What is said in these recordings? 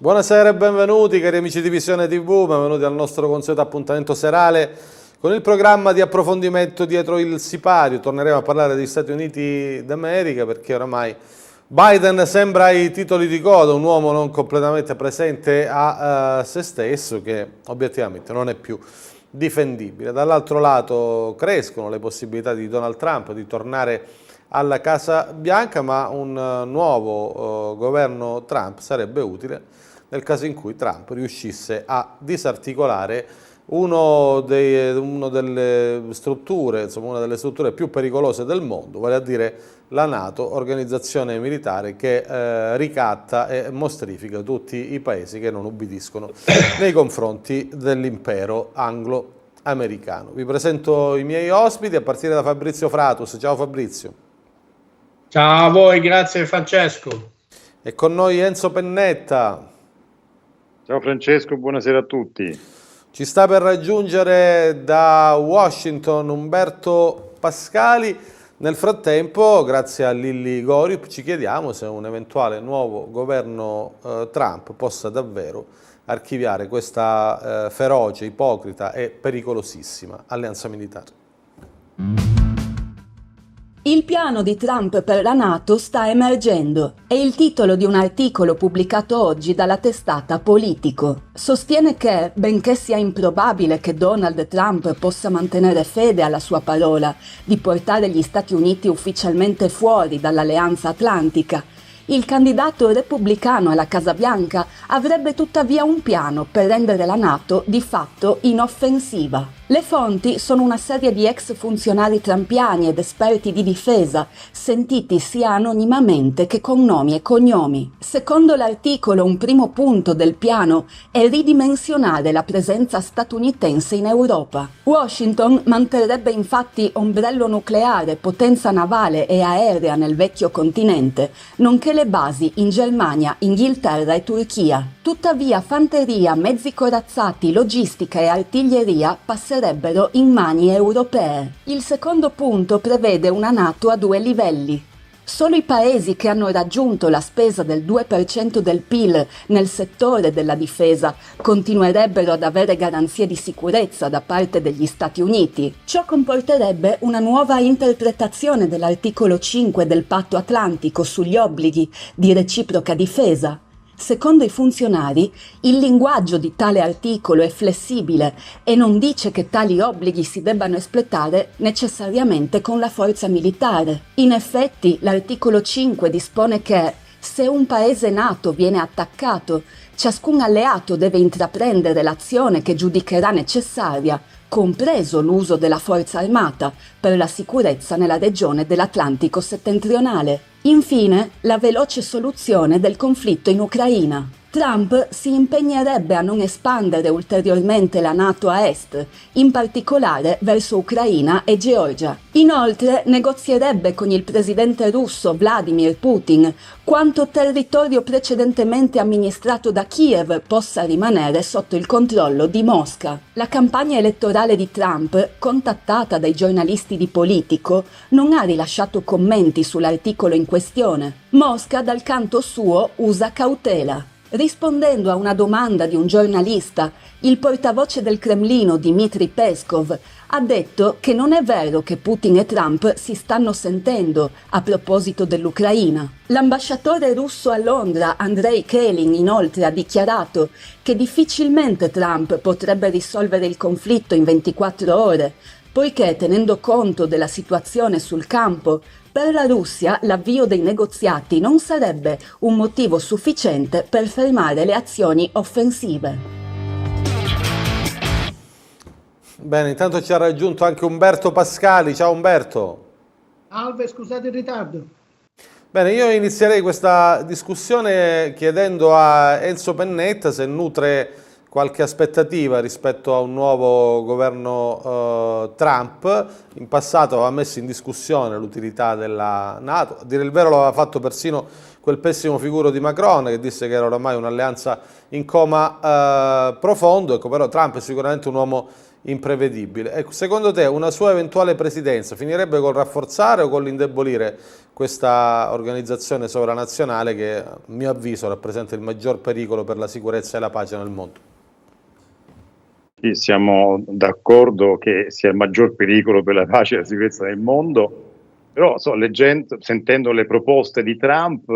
Buonasera e benvenuti cari amici di Visione TV, benvenuti al nostro consueto appuntamento serale con il programma di approfondimento dietro il sipario. Torneremo a parlare degli Stati Uniti d'America perché oramai Biden sembra ai titoli di coda, un uomo non completamente presente a se stesso che obiettivamente non è più difendibile. Dall'altro lato crescono le possibilità di Donald Trump di tornare alla Casa Bianca, ma un nuovo governo Trump sarebbe utile nel caso in cui Trump riuscisse a disarticolare una delle strutture più pericolose del mondo, vale a dire la NATO, organizzazione militare che ricatta e mostrifica tutti i paesi che non ubbidiscono nei confronti dell'impero anglo-americano. Vi presento i miei ospiti a partire da Fabrizio Fratus. Ciao Fabrizio. Ciao a voi, grazie Francesco. E con noi Enzo Pennetta. Ciao Francesco, buonasera a tutti. Ci sta per raggiungere da Washington Umberto Pascali. Nel frattempo, grazie a Lilli Gorip, ci chiediamo se un eventuale nuovo governo Trump possa davvero archiviare questa feroce, ipocrita e pericolosissima alleanza militare. Il piano di Trump per la NATO sta emergendo. È il titolo di un articolo pubblicato oggi dalla testata Politico. Sostiene che, benché sia improbabile che Donald Trump possa mantenere fede alla sua parola di portare gli Stati Uniti ufficialmente fuori dall'Alleanza Atlantica, il candidato repubblicano alla Casa Bianca avrebbe tuttavia un piano per rendere la NATO di fatto inoffensiva. Le fonti sono una serie di ex funzionari trumpiani ed esperti di difesa, sentiti sia anonimamente che con nomi e cognomi. Secondo l'articolo, un primo punto del piano è ridimensionare la presenza statunitense in Europa. Washington manterrebbe infatti ombrello nucleare, potenza navale e aerea nel vecchio continente, nonché le basi in Germania, Inghilterra e Turchia. Tuttavia fanteria, mezzi corazzati, logistica e artiglieria passerebbero in mani europee. Il secondo punto prevede una NATO a 2 livelli. Solo i paesi che hanno raggiunto la spesa del 2% del PIL nel settore della difesa continuerebbero ad avere garanzie di sicurezza da parte degli Stati Uniti. Ciò comporterebbe una nuova interpretazione dell'articolo 5 del Patto Atlantico sugli obblighi di reciproca difesa. Secondo i funzionari, il linguaggio di tale articolo è flessibile e non dice che tali obblighi si debbano espletare necessariamente con la forza militare. In effetti, l'articolo 5 dispone che, se un paese NATO viene attaccato, ciascun alleato deve intraprendere l'azione che giudicherà necessaria, compreso l'uso della forza armata, per la sicurezza nella regione dell'Atlantico settentrionale. Infine, la veloce soluzione del conflitto in Ucraina. Trump si impegnerebbe a non espandere ulteriormente la NATO a est, in particolare verso Ucraina e Georgia. Inoltre, negozierebbe con il presidente russo Vladimir Putin quanto territorio precedentemente amministrato da Kiev possa rimanere sotto il controllo di Mosca. La campagna elettorale di Trump, contattata dai giornalisti di Politico, non ha rilasciato commenti sull'articolo in questione. Mosca, dal canto suo, usa cautela. Rispondendo a una domanda di un giornalista, il portavoce del Cremlino Dmitry Peskov ha detto che non è vero che Putin e Trump si stanno sentendo a proposito dell'Ucraina. L'ambasciatore russo a Londra, Andrei Kelin, inoltre ha dichiarato che difficilmente Trump potrebbe risolvere il conflitto in 24 ore, poiché, tenendo conto della situazione sul campo, per la Russia l'avvio dei negoziati non sarebbe un motivo sufficiente per fermare le azioni offensive. Bene, intanto ci ha raggiunto anche Umberto Pascali. Ciao Umberto. Salve, scusate il ritardo. Bene, io inizierei questa discussione chiedendo a Enzo Pennetta se nutre qualche aspettativa rispetto a un nuovo governo Trump. In passato aveva messo in discussione l'utilità della NATO, a dire il vero lo aveva fatto persino quel pessimo figuro di Macron che disse che era oramai un'alleanza in coma profondo. Ecco, però Trump è sicuramente un uomo imprevedibile. Ecco, secondo te una sua eventuale presidenza finirebbe col rafforzare o con l'indebolire questa organizzazione sovranazionale che a mio avviso rappresenta il maggior pericolo per la sicurezza e la pace nel mondo. Sì, siamo d'accordo che sia il maggior pericolo per la pace e la sicurezza nel mondo, però sentendo le proposte di Trump,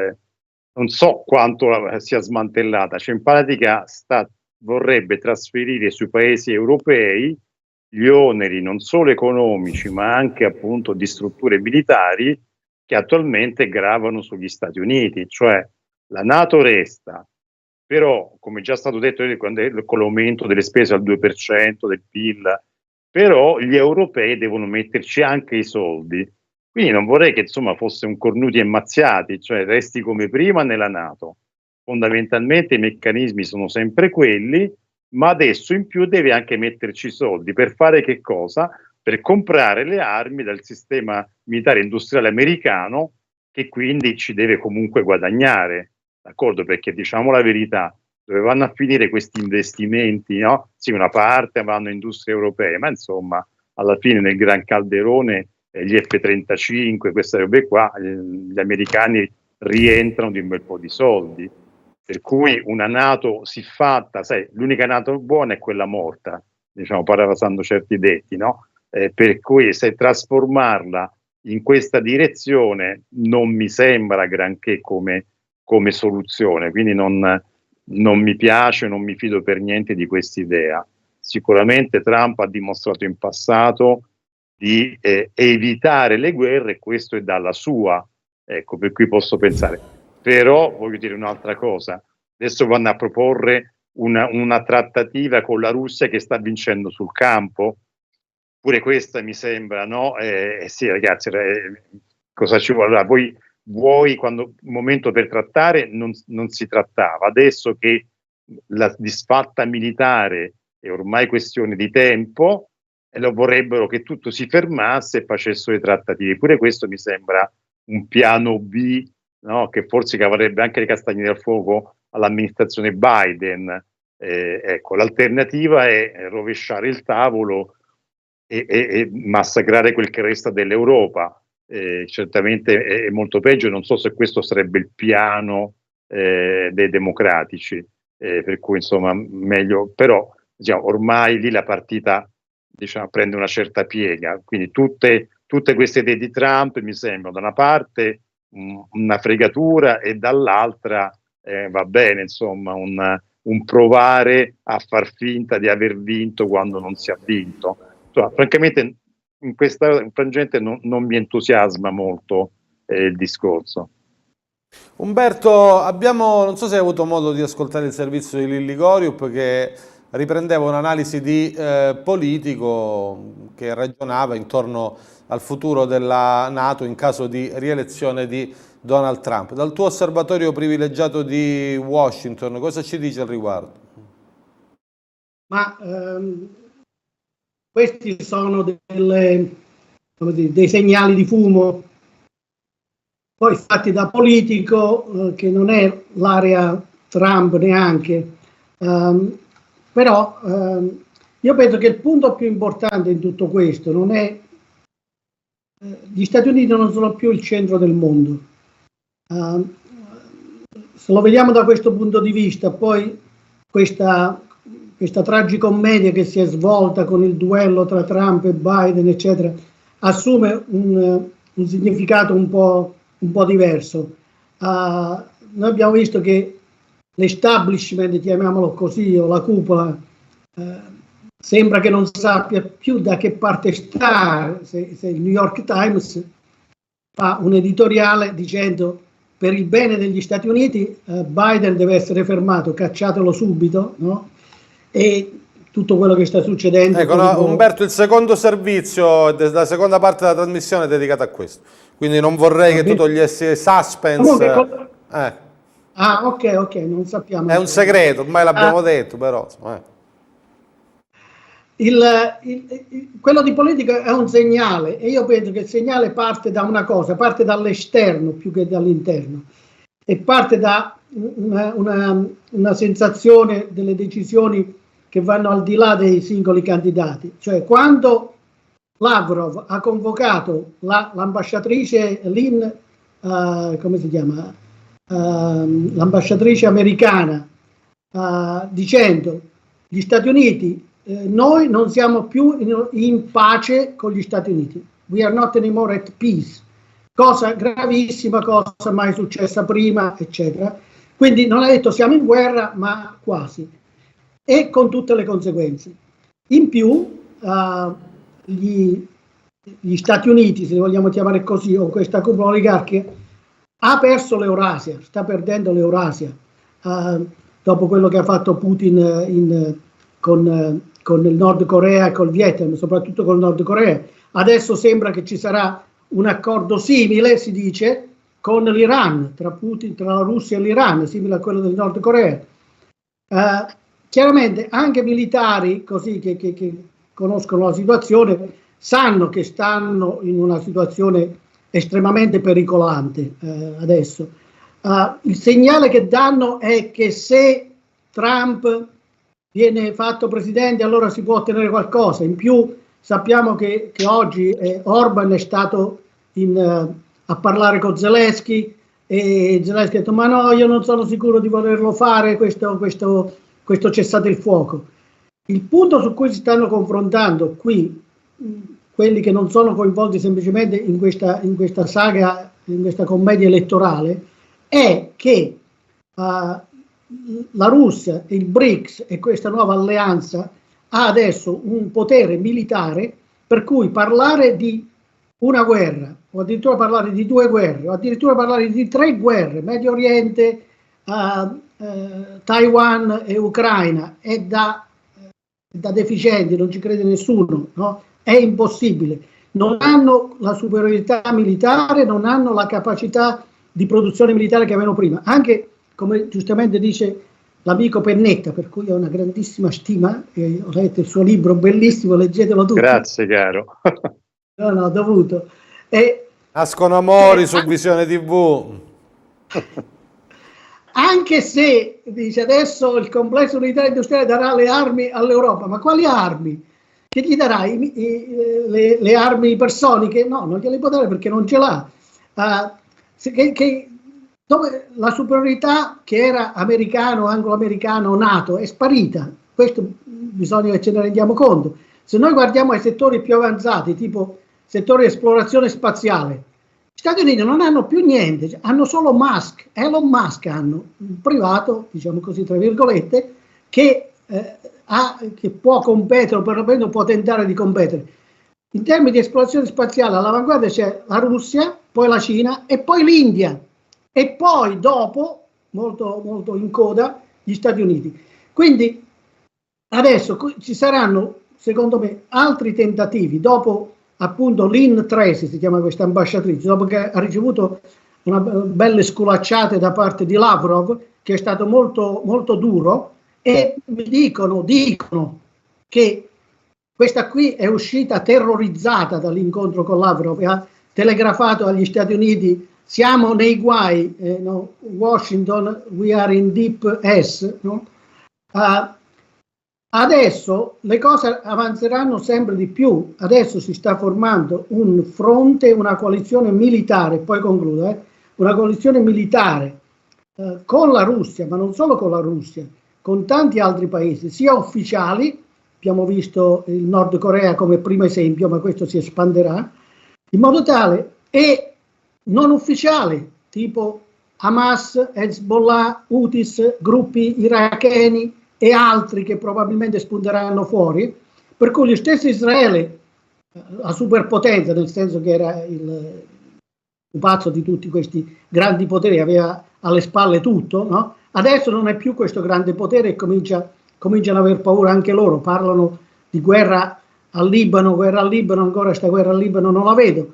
non so quanto sia smantellata, cioè in pratica vorrebbe trasferire sui paesi europei gli oneri non solo economici ma anche appunto di strutture militari che attualmente gravano sugli Stati Uniti, cioè la NATO resta, però come già stato detto con l'aumento delle spese al 2% del PIL, però gli europei devono metterci anche i soldi. Quindi non vorrei che insomma fosse un cornuti e mazziati, cioè resti come prima nella NATO. Fondamentalmente i meccanismi sono sempre quelli, ma adesso in più deve anche metterci i soldi per fare che cosa? Per comprare le armi dal sistema militare industriale americano, che quindi ci deve comunque guadagnare, d'accordo? Perché diciamo la verità, dove vanno a finire questi investimenti, no? Sì, una parte vanno a industrie europee, ma insomma alla fine nel gran calderone gli F-35, queste robe qua, gli americani rientrano di un bel po' di soldi, per cui una NATO siffatta, sai, l'unica NATO buona è quella morta, diciamo, parafrasando certi detti, no? Per cui se trasformarla in questa direzione non mi sembra granché come soluzione, quindi non mi piace, non mi fido per niente di quest'idea. Sicuramente Trump ha dimostrato in passato di evitare le guerre, questo è dalla sua, ecco, per cui posso pensare. Però voglio dire un'altra cosa, adesso vanno a proporre una trattativa con la Russia che sta vincendo sul campo, pure questa mi sembra, no? Sì ragazzi, cosa ci vuole? Allora, vuoi quando un momento per trattare non si trattava, adesso che la disfatta militare è ormai questione di tempo, e lo vorrebbero che tutto si fermasse e facessero le trattative. Pure questo mi sembra un piano B, no? Che forse cavarebbe anche le castagne dal fuoco all'amministrazione Biden. Ecco, l'alternativa è rovesciare il tavolo e massacrare quel che resta dell'Europa. Certamente è molto peggio, non so se questo sarebbe il piano dei democratici, per cui insomma meglio, però diciamo, ormai lì la partita diciamo, prende una certa piega, quindi tutte queste idee di Trump mi sembrano da una parte una fregatura e dall'altra va bene, insomma, un provare a far finta di aver vinto quando non si è vinto. Insomma, francamente in questa frangente non mi entusiasma molto il discorso. Umberto, non so se hai avuto modo di ascoltare il servizio di Lilli Goriup che riprendeva un'analisi di politico che ragionava intorno al futuro della NATO in caso di rielezione di Donald Trump. Dal tuo osservatorio privilegiato di Washington, cosa ci dice al riguardo? Ma questi sono dei segnali di fumo, poi fatti da politico, che non è l'area Trump neanche. Però io penso che il punto più importante in tutto questo non è gli Stati Uniti non sono più il centro del mondo. Se lo vediamo da questo punto di vista, poi questa tragicommedia che si è svolta con il duello tra Trump e Biden, eccetera, assume un significato un po' diverso. Noi abbiamo visto che l'establishment, chiamiamolo così, o la cupola, sembra che non sappia più da che parte stare. Se il New York Times fa un editoriale dicendo per il bene degli Stati Uniti Biden deve essere fermato, cacciatelo subito, no? E tutto quello che sta succedendo. Ecco, no, Umberto, il secondo servizio, la seconda parte della trasmissione è dedicata a questo, quindi non vorrei che tu togliessi suspense. Ah, ok, non sappiamo. È un segreto, ormai l'abbiamo detto, però. Quello di politica è un segnale e io penso che il segnale parte da una cosa, parte dall'esterno più che dall'interno e parte da una sensazione delle decisioni che vanno al di là dei singoli candidati. Cioè quando Lavrov ha convocato l'ambasciatrice Lynn, come si chiama? L'ambasciatrice americana, dicendo: gli Stati Uniti, noi non siamo più in pace con gli Stati Uniti. We are not anymore at peace. Cosa gravissima, cosa mai successa prima, eccetera. Quindi non ha detto siamo in guerra, ma quasi. E con tutte le conseguenze. In più, gli Stati Uniti, se li vogliamo chiamare così, o questa cupola oligarchica, ha perso l'Eurasia, sta perdendo l'Eurasia. Dopo quello che ha fatto Putin con il Nord Corea e col Vietnam, soprattutto col Nord Corea. Adesso sembra che ci sarà un accordo simile, si dice, con l'Iran, tra la Russia e l'Iran, simile a quello del Nord Corea. Chiaramente anche militari così che conoscono la situazione sanno che stanno in una situazione estremamente pericolante adesso. Il segnale che danno è che se Trump viene fatto presidente allora si può ottenere qualcosa. In più sappiamo che oggi Orban è stato a parlare con Zelensky e Zelensky ha detto: ma no, io non sono sicuro di volerlo fare questo cessate il fuoco. Il punto su cui si stanno confrontando qui quelli che non sono coinvolti semplicemente in questa saga, in questa commedia elettorale, è che la Russia, il BRICS e questa nuova alleanza ha adesso un potere militare per cui parlare di una guerra, o addirittura parlare di 2 guerre, o addirittura parlare di 3 guerre, Medio Oriente, Taiwan e Ucraina, è da deficienti, non ci crede nessuno, no? È impossibile. Non hanno la superiorità militare, non hanno la capacità di produzione militare che avevano prima. Anche, come giustamente dice l'amico Pennetta, per cui ho una grandissima stima, ho letto il suo libro, bellissimo, leggetelo tutti. Grazie, caro. No, ho dovuto. Nascono amori su Visione TV. Anche se, dice, adesso il complesso militare industriale darà le armi all'Europa, ma quali armi? Che gli darà le armi ipersoniche? No, non gliele può dare perché non ce l'ha. Dove la superiorità che era americano, anglo-americano, NATO è sparita. Questo bisogna che ce ne rendiamo conto. Se noi guardiamo ai settori più avanzati, tipo settore di esplorazione spaziale, gli Stati Uniti non hanno più niente, hanno solo Musk, Elon Musk hanno, un privato, diciamo così, tra virgolette, che può competere, o perlomeno può tentare di competere. In termini di esplorazione spaziale, all'avanguardia c'è la Russia, poi la Cina e poi l'India. E poi dopo, molto, molto in coda, gli Stati Uniti. Quindi adesso ci saranno, secondo me, altri tentativi, dopo appunto Lynn Tracy, si chiama questa ambasciatrice, dopo che ha ricevuto una belle sculacciate da parte di Lavrov, che è stato molto, molto duro, e mi dicono che questa qui è uscita terrorizzata dall'incontro con Lavrov e ha telegrafato agli Stati Uniti: siamo nei guai, no? Washington, we are in deep S. No? Adesso le cose avanzeranno sempre di più. Adesso si sta formando un fronte, una coalizione militare, poi concludo, una coalizione militare con la Russia, ma non solo con la Russia, con tanti altri paesi, sia ufficiali, abbiamo visto il Nord Corea come primo esempio, ma questo si espanderà, in modo tale, e non ufficiali, tipo Hamas, Hezbollah, Houthis, gruppi iracheni e altri che probabilmente spunteranno fuori, per cui lo stesso Israele, la superpotenza, nel senso che era il pupazzo di tutti questi grandi poteri, aveva alle spalle tutto, no? Adesso non è più questo grande potere e cominciano ad aver paura anche loro, parlano di guerra al Libano, ancora questa guerra al Libano non la vedo.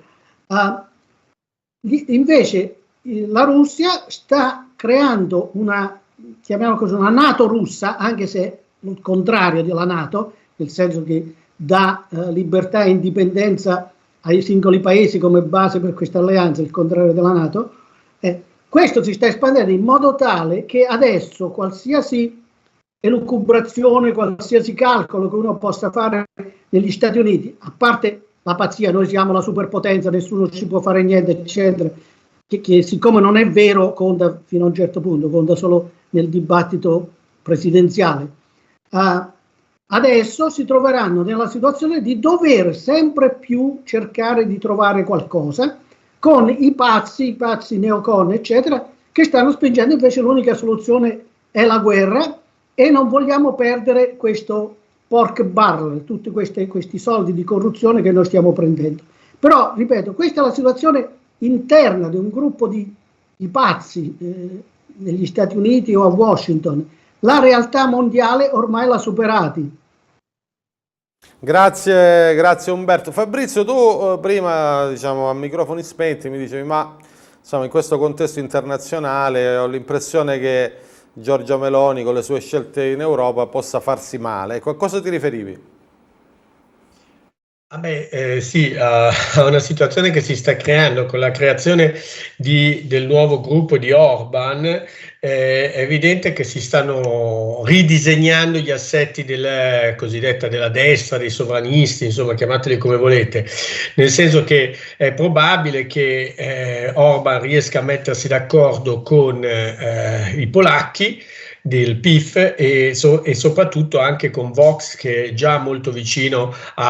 Invece la Russia sta creando una, chiamiamola così, una NATO russa, anche se è il contrario della NATO, nel senso che dà libertà e indipendenza ai singoli paesi come base per questa alleanza, il contrario della NATO. Questo si sta espandendo in modo tale che adesso qualsiasi elucubrazione, qualsiasi calcolo che uno possa fare negli Stati Uniti, a parte la pazzia, noi siamo la superpotenza, nessuno ci può fare niente, eccetera, che siccome non è vero conta fino a un certo punto, conta solo nel dibattito presidenziale. Adesso si troveranno nella situazione di dover sempre più cercare di trovare qualcosa con i pazzi neocon, eccetera, che stanno spingendo invece l'unica soluzione è la guerra e non vogliamo perdere questo pork barrel, tutti questi soldi di corruzione che noi stiamo prendendo. Però, ripeto, questa è la situazione interna di un gruppo di pazzi negli Stati Uniti o a Washington. La realtà mondiale ormai l'ha superati. Grazie Umberto. Fabrizio, tu prima, diciamo, a microfoni spenti mi dicevi, ma insomma, in questo contesto internazionale ho l'impressione che Giorgia Meloni con le sue scelte in Europa possa farsi male. Ecco, a cosa ti riferivi? Sì, a una situazione che si sta creando con la creazione del nuovo gruppo di Orban. È evidente che si stanno ridisegnando gli assetti della destra, dei sovranisti, insomma, chiamateli come volete, nel senso che è probabile che Orban riesca a mettersi d'accordo con i polacchi del PIF e soprattutto anche con Vox, che è già molto vicino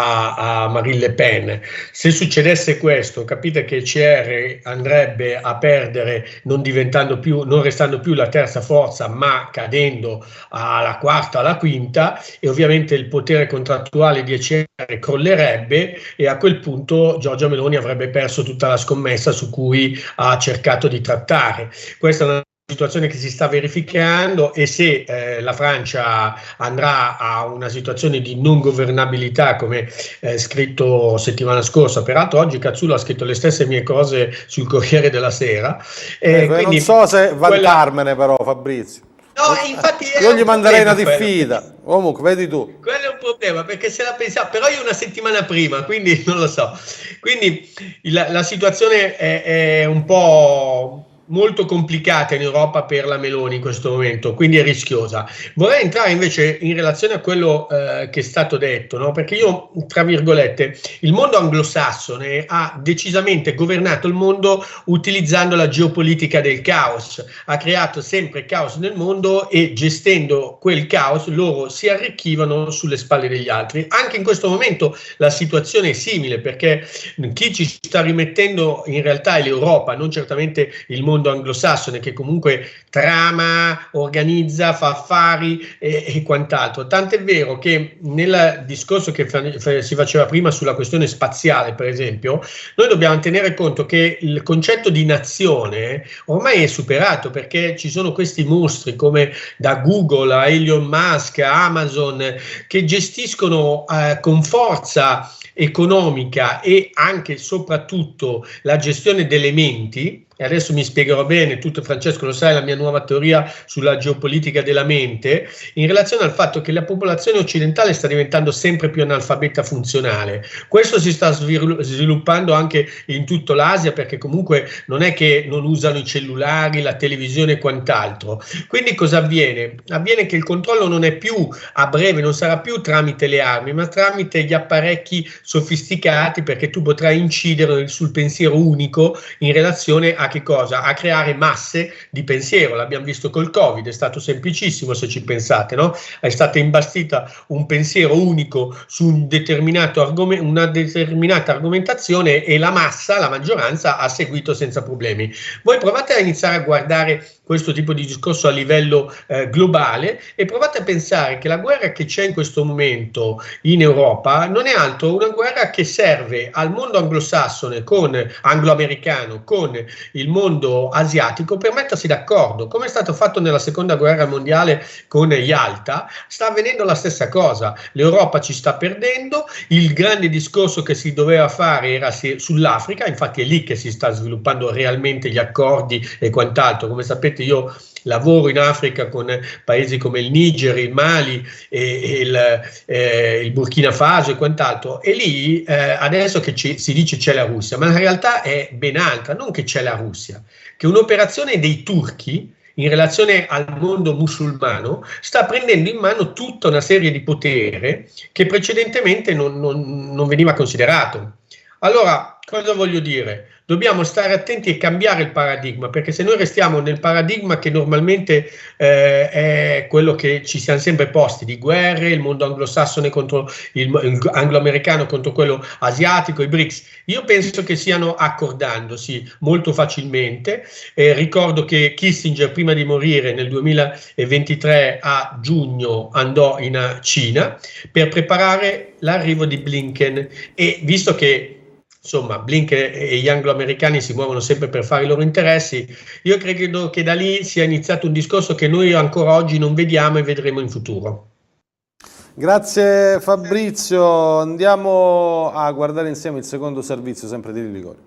a Marine Le Pen. Se succedesse questo, capite che il CR andrebbe a perdere, non restando più la terza forza, ma cadendo alla quarta, alla quinta, e ovviamente il potere contrattuale di ECR crollerebbe, e a quel punto Giorgia Meloni avrebbe perso tutta la scommessa su cui ha cercato di trattare. Questa è una situazione che si sta verificando, e se la Francia andrà a una situazione di non governabilità, come scritto settimana scorsa, peraltro oggi Cazzulo ha scritto le stesse mie cose sul Corriere della Sera, non so se vantarmene però, Fabrizio. No, infatti io gli manderei una diffida. Comunque, vedi tu. Quello è un problema, perché se la pensiamo, però io una settimana prima, quindi non lo so. Quindi la situazione è un po' molto complicata in Europa per la Meloni in questo momento, quindi è rischiosa. Vorrei entrare invece in relazione a quello che è stato detto, no? Perché io, tra virgolette, il mondo anglosassone ha decisamente governato il mondo utilizzando la geopolitica del caos, ha creato sempre caos nel mondo, e gestendo quel caos loro si arricchivano sulle spalle degli altri. Anche in questo momento la situazione è simile, perché chi ci sta rimettendo in realtà è l'Europa, non certamente il mondo anglosassone, che comunque trama, organizza, fa affari e quant'altro. Tant'è vero che nel discorso che si faceva prima sulla questione spaziale, per esempio, noi dobbiamo tenere conto che il concetto di nazione ormai è superato, perché ci sono questi mostri come da Google a Elon Musk, a Amazon, che gestiscono con forza economica e anche e soprattutto la gestione delle menti. E adesso mi spiegherò bene, tutto, Francesco lo sai, la mia nuova teoria sulla geopolitica della mente, in relazione al fatto che la popolazione occidentale sta diventando sempre più analfabeta funzionale. Questo si sta sviluppando anche in tutto l'Asia, perché comunque non è che non usano i cellulari, la televisione e quant'altro. Quindi cosa avviene? Avviene che il controllo non è più a breve, non sarà più tramite le armi, ma tramite gli apparecchi sofisticati, perché tu potrai incidere sul pensiero unico in relazione a che cosa? A creare masse di pensiero. L'abbiamo visto col Covid, è stato semplicissimo se ci pensate, no? È stata imbastita un pensiero unico su una determinata argomentazione, e la massa, la maggioranza, ha seguito senza problemi. Voi provate a iniziare a guardare questo tipo di discorso a livello globale, e provate a pensare che la guerra che c'è in questo momento in Europa non è altro una guerra che serve al mondo anglosassone, angloamericano, con il mondo asiatico, per mettersi d'accordo, come è stato fatto nella seconda guerra mondiale con Yalta. Sta avvenendo la stessa cosa, l'Europa ci sta perdendo, il grande discorso che si doveva fare era sull'Africa, infatti è lì che si sta sviluppando realmente gli accordi e quant'altro. Come sapete, io lavoro in Africa con paesi come il Niger, il Mali e il Burkina Faso e quant'altro, e lì adesso che si dice c'è la Russia, ma la realtà è ben altra, non che c'è la Russia, che un'operazione dei turchi in relazione al mondo musulmano sta prendendo in mano tutta una serie di potere che precedentemente non veniva considerato. Allora, cosa voglio dire? Dobbiamo stare attenti e cambiare il paradigma, perché se noi restiamo nel paradigma che normalmente è quello che ci siamo sempre posti, di guerre, il mondo anglosassone contro il anglo-americano contro quello asiatico, i BRICS, io penso che stiano accordandosi molto facilmente. Ricordo che Kissinger, prima di morire nel 2023 a giugno, andò in Cina per preparare l'arrivo di Blinken, e visto che insomma Blinken e gli anglo-americani si muovono sempre per fare i loro interessi, io credo che da lì sia iniziato un discorso che noi ancora oggi non vediamo e vedremo in futuro. Grazie Fabrizio, andiamo a guardare insieme il secondo servizio sempre di Ligorio.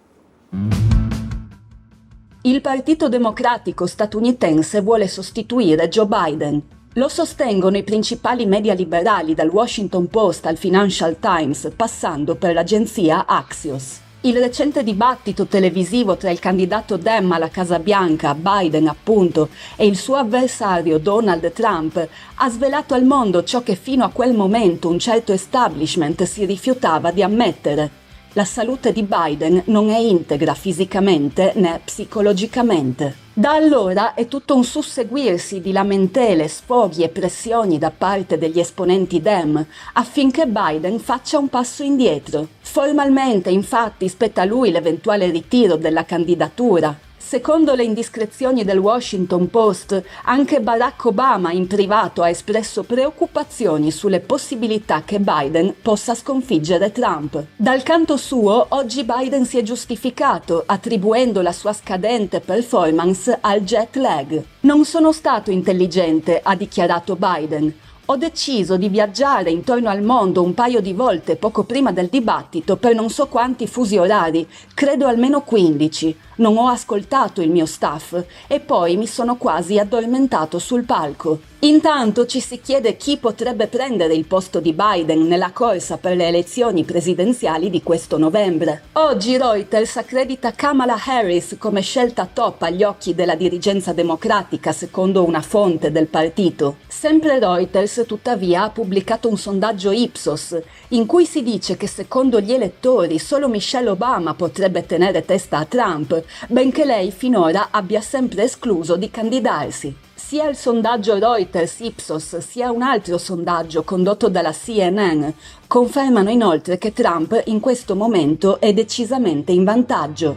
Il Partito Democratico statunitense vuole sostituire Joe Biden. Lo sostengono i principali media liberali, dal Washington Post al Financial Times, passando per l'agenzia Axios. Il recente dibattito televisivo tra il candidato Dem alla Casa Bianca, Biden appunto, e il suo avversario Donald Trump ha svelato al mondo ciò che fino a quel momento un certo establishment si rifiutava di ammettere. La salute di Biden non è integra fisicamente né psicologicamente. Da allora è tutto un susseguirsi di lamentele, sfoghi e pressioni da parte degli esponenti Dem affinché Biden faccia un passo indietro. Formalmente, infatti, spetta a lui l'eventuale ritiro della candidatura. Secondo le indiscrezioni del Washington Post, anche Barack Obama in privato ha espresso preoccupazioni sulle possibilità che Biden possa sconfiggere Trump. Dal canto suo, oggi Biden si è giustificato, attribuendo la sua scadente performance al jet lag. Non sono stato intelligente, ha dichiarato Biden. Ho deciso di viaggiare intorno al mondo un paio di volte poco prima del dibattito per non so quanti fusi orari, credo almeno 15. Non ho ascoltato il mio staff e poi mi sono quasi addormentato sul palco. Intanto ci si chiede chi potrebbe prendere il posto di Biden nella corsa per le elezioni presidenziali di questo novembre. Oggi Reuters accredita Kamala Harris come scelta top agli occhi della dirigenza democratica, secondo una fonte del partito. Sempre Reuters, tuttavia, ha pubblicato un sondaggio Ipsos in cui si dice che secondo gli elettori solo Michelle Obama potrebbe tenere testa a Trump, benché lei finora abbia sempre escluso di candidarsi. Sia il sondaggio Reuters Ipsos sia un altro sondaggio condotto dalla CNN confermano inoltre che Trump in questo momento è decisamente in vantaggio.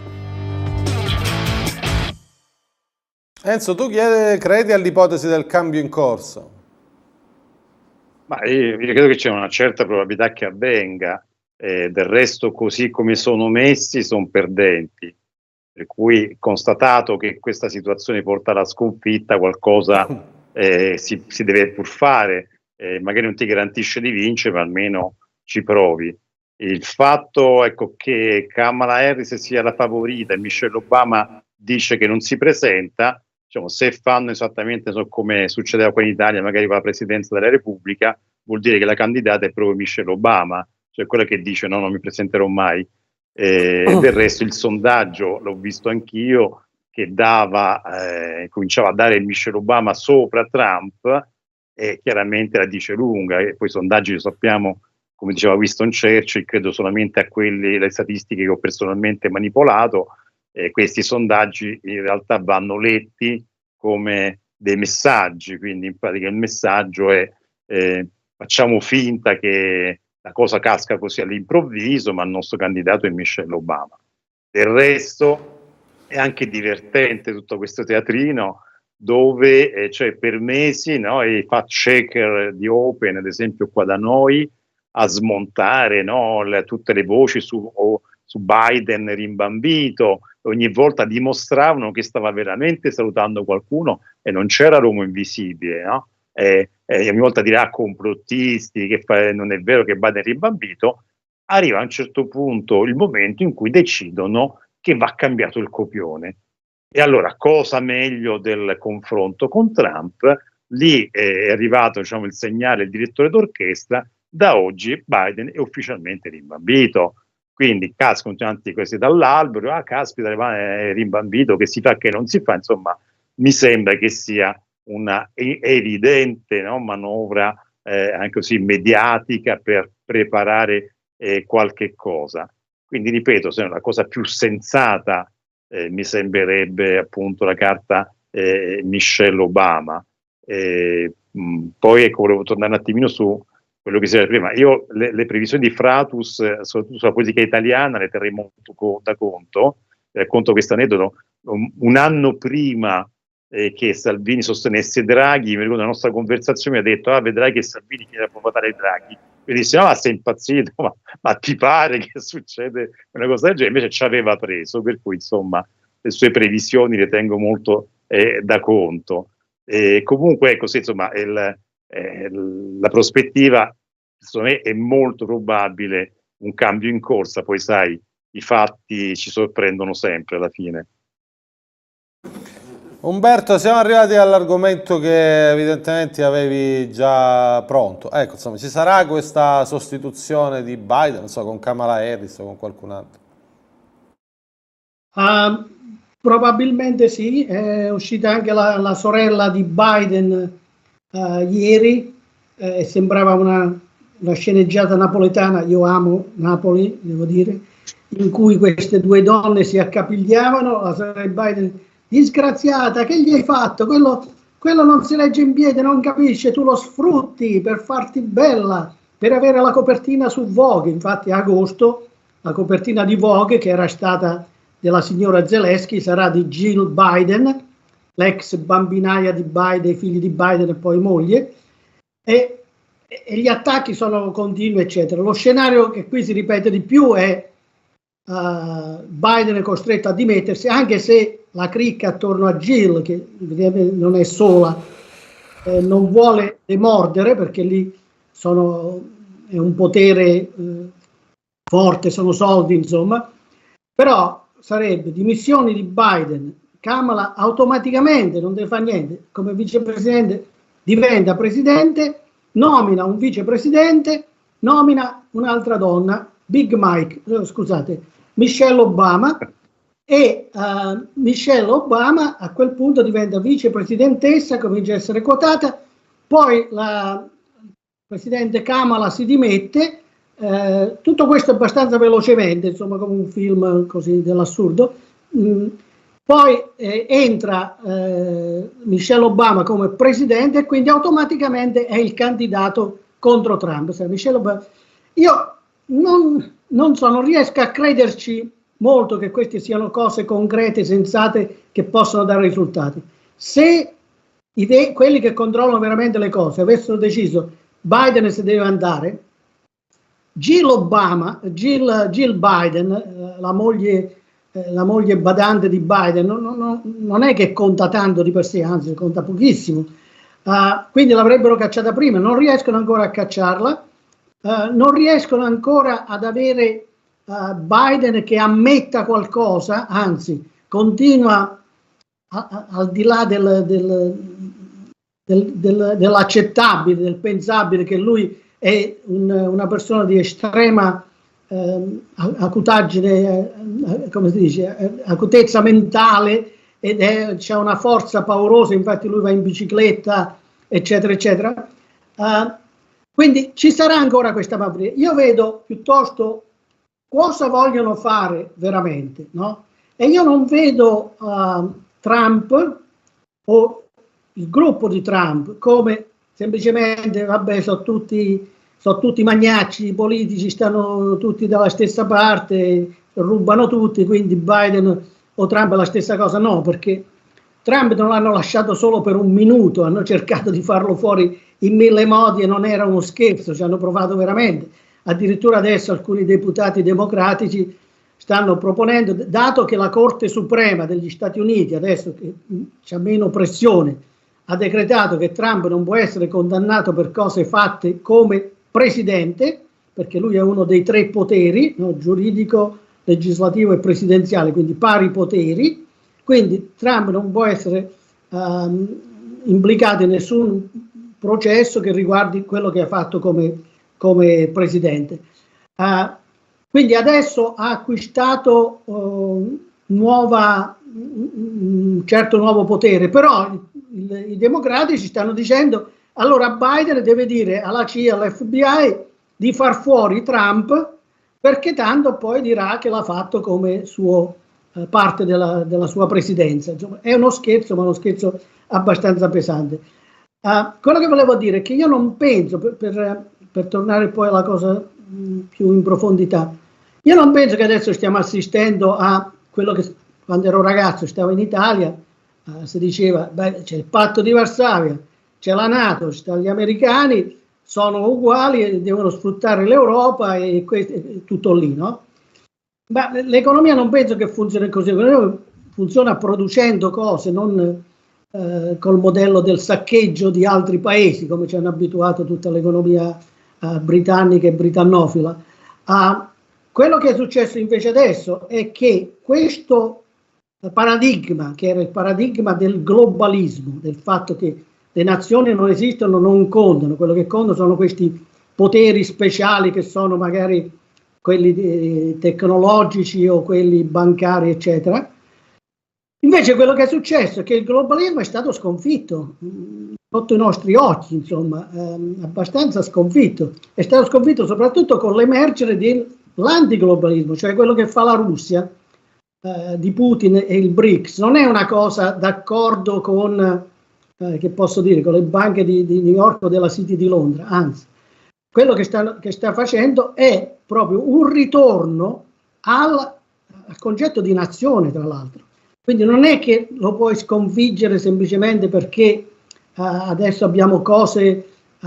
Enzo, tu credi all'ipotesi del cambio in corso? Ma io credo che c'è una certa probabilità che avvenga, del resto così come sono messi sono perdenti. Per cui, constatato che questa situazione porta alla sconfitta, qualcosa si deve pur fare, magari non ti garantisce di vincere, ma almeno ci provi. Il fatto, ecco, che Kamala Harris sia la favorita e Michelle Obama dice che non si presenta, diciamo, se fanno esattamente come succedeva qua in Italia, magari con la Presidenza della Repubblica, vuol dire che la candidata è proprio Michelle Obama, cioè quella che dice no, non mi presenterò mai. Del resto il sondaggio, l'ho visto anch'io, che cominciava a dare Michelle Obama sopra Trump, e chiaramente la dice lunga, e poi i sondaggi lo sappiamo, come diceva Winston Churchill, credo solamente a le statistiche che ho personalmente manipolato. Questi sondaggi in realtà vanno letti come dei messaggi, quindi in pratica il messaggio è facciamo finta che la cosa casca così all'improvviso, ma il nostro candidato è Michelle Obama. Del resto è anche divertente tutto questo teatrino, dove cioè per mesi, no, i fact checker di Open, ad esempio qua da noi, a smontare, no, tutte le voci su Biden rimbambito, ogni volta dimostravano che stava veramente salutando qualcuno e non c'era l'uomo invisibile, no? Ogni volta dirà complottisti, che non è vero che Biden è rimbambito. Arriva a un certo punto il momento in cui decidono che va cambiato il copione. E allora cosa meglio del confronto con Trump? Lì è arrivato, diciamo, il segnale, il direttore d'orchestra: da oggi Biden è ufficialmente rimbambito. Quindi cascano tanti questi dall'albero, caspita, è rimbambito, che si fa, che non si fa. Insomma, mi sembra che sia una evidente, no, manovra anche così mediatica per preparare qualche cosa. Quindi ripeto, se la cosa più sensata mi sembrerebbe appunto la carta Michelle Obama. Poi ecco, volevo tornare un attimino su quello che si diceva prima. Io le previsioni di Fratus, soprattutto sulla politica italiana, le terrei molto da conto. Racconto questo aneddoto. Un anno prima che Salvini sostenesse Draghi, mi ricordo la nostra conversazione, mi ha detto: vedrai che Salvini finirà per votare Draghi. E disse: no, ma sei impazzito, ma ti pare che succede una cosa del genere? Invece ci aveva preso, per cui insomma le sue previsioni le tengo molto da conto. Comunque ecco, sì, insomma la prospettiva secondo me è molto probabile un cambio in corsa, poi sai, i fatti ci sorprendono sempre alla fine. Umberto, siamo arrivati all'argomento che evidentemente avevi già pronto. Ecco, insomma, ci sarà questa sostituzione di Biden, non so, con Kamala Harris o con qualcun altro? Probabilmente sì, è uscita anche la sorella di Biden ieri, sembrava una sceneggiata napoletana. Io amo Napoli, devo dire, in cui queste due donne si accapigliavano, la sorella di Biden: disgraziata, che gli hai fatto? Quello non si regge in piedi, non capisce, tu lo sfrutti per farti bella, per avere la copertina su Vogue. Infatti a agosto la copertina di Vogue, che era stata della signora Zelensky, sarà di Jill Biden, l'ex bambinaia di Biden, dei figli di Biden e poi moglie, e gli attacchi sono continui, eccetera. Lo scenario che qui si ripete di più è Biden è costretto a dimettersi, anche se la cricca attorno a Jill, che evidentemente non è sola, non vuole demordere, perché lì è un potere forte, sono soldi, insomma. Però sarebbe dimissioni di Biden, Kamala automaticamente non deve fare niente, come vicepresidente diventa presidente, nomina un vicepresidente, nomina un'altra donna, Michelle Obama, e Michelle Obama a quel punto diventa vicepresidentessa, comincia a essere quotata, poi la presidente Kamala si dimette. Tutto questo abbastanza velocemente, insomma, come un film così dell'assurdo. Poi entra Michelle Obama come presidente e quindi automaticamente è il candidato contro Trump. Michelle Obama. Io non riesco a crederci molto che queste siano cose concrete, sensate, che possono dare risultati. Se quelli che controllano veramente le cose avessero deciso Biden se deve andare, Jill Biden, la moglie badante di Biden, non è che conta tanto di per sé, anzi conta pochissimo, quindi l'avrebbero cacciata prima. Non riescono ancora a cacciarla, non riescono ancora ad avere Biden che ammetta qualcosa, anzi continua al di là dell'accettabile, del pensabile, che lui è una persona di estrema come si dice, acutezza mentale, ed c'ha una forza paurosa, infatti lui va in bicicletta, eccetera, eccetera. Quindi ci sarà ancora questa mafia. Io vedo piuttosto cosa vogliono fare veramente, no? E io non vedo Trump o il gruppo di Trump come semplicemente, vabbè, sono tutti magnacci politici, stanno tutti dalla stessa parte, rubano tutti, quindi Biden o Trump è la stessa cosa. No, perché Trump non l'hanno lasciato solo per un minuto, hanno cercato di farlo fuori in mille modi e non era uno scherzo, ci hanno provato veramente. Addirittura adesso alcuni deputati democratici stanno proponendo, dato che la Corte Suprema degli Stati Uniti, adesso che c'è meno pressione, ha decretato che Trump non può essere condannato per cose fatte come presidente, perché lui è uno dei tre poteri, no? Giuridico, legislativo e presidenziale, quindi pari poteri, quindi Trump non può essere implicato in nessun processo che riguardi quello che ha fatto come presidente. Quindi adesso ha acquistato un certo nuovo potere, però i democratici stanno dicendo: allora Biden deve dire alla CIA, all'FBI di far fuori Trump perché tanto poi dirà che l'ha fatto come parte della sua presidenza. Insomma, è uno scherzo, ma uno scherzo abbastanza pesante. Quello che volevo dire è che io non penso, per tornare poi alla cosa più in profondità, io non penso che adesso stiamo assistendo a quello che quando ero ragazzo stavo in Italia, si diceva, beh, c'è il patto di Varsavia, c'è la NATO, ci stanno gli americani, sono uguali e devono sfruttare l'Europa e tutto lì, no? Ma l'economia non penso che funzioni così, funziona producendo cose, non col modello del saccheggio di altri paesi, come ci hanno abituato tutta l'economia britannica e britannofila. Quello che è successo invece adesso è che questo paradigma, che era il paradigma del globalismo, del fatto che le nazioni non esistono, non contano, quello che conta sono questi poteri speciali che sono magari quelli tecnologici o quelli bancari, eccetera. Invece quello che è successo è che il globalismo è stato sconfitto, sotto i nostri occhi, insomma, abbastanza sconfitto. È stato sconfitto soprattutto con l'emergere dell'antiglobalismo, cioè quello che fa la Russia, di Putin e il BRICS. Non è una cosa d'accordo con, che posso dire, con le banche di New York o della City di Londra, anzi, quello che sta facendo è proprio un ritorno al concetto di nazione, tra l'altro. Quindi non è che lo puoi sconfiggere semplicemente perché adesso abbiamo cose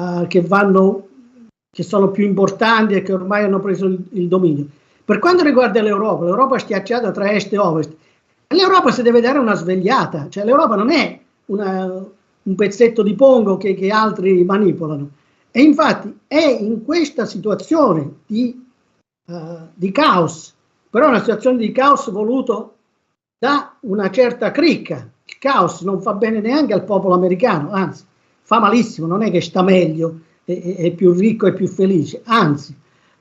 che sono più importanti e che ormai hanno preso il dominio. Per quanto riguarda l'Europa è schiacciata tra est e ovest. L'Europa si deve dare una svegliata, cioè l'Europa non è un pezzetto di pongo che altri manipolano. E infatti è in questa situazione di caos, però una situazione di caos voluto da una certa cricca. Il caos non fa bene neanche al popolo americano, anzi fa malissimo, non è che sta meglio, è più ricco e più felice, anzi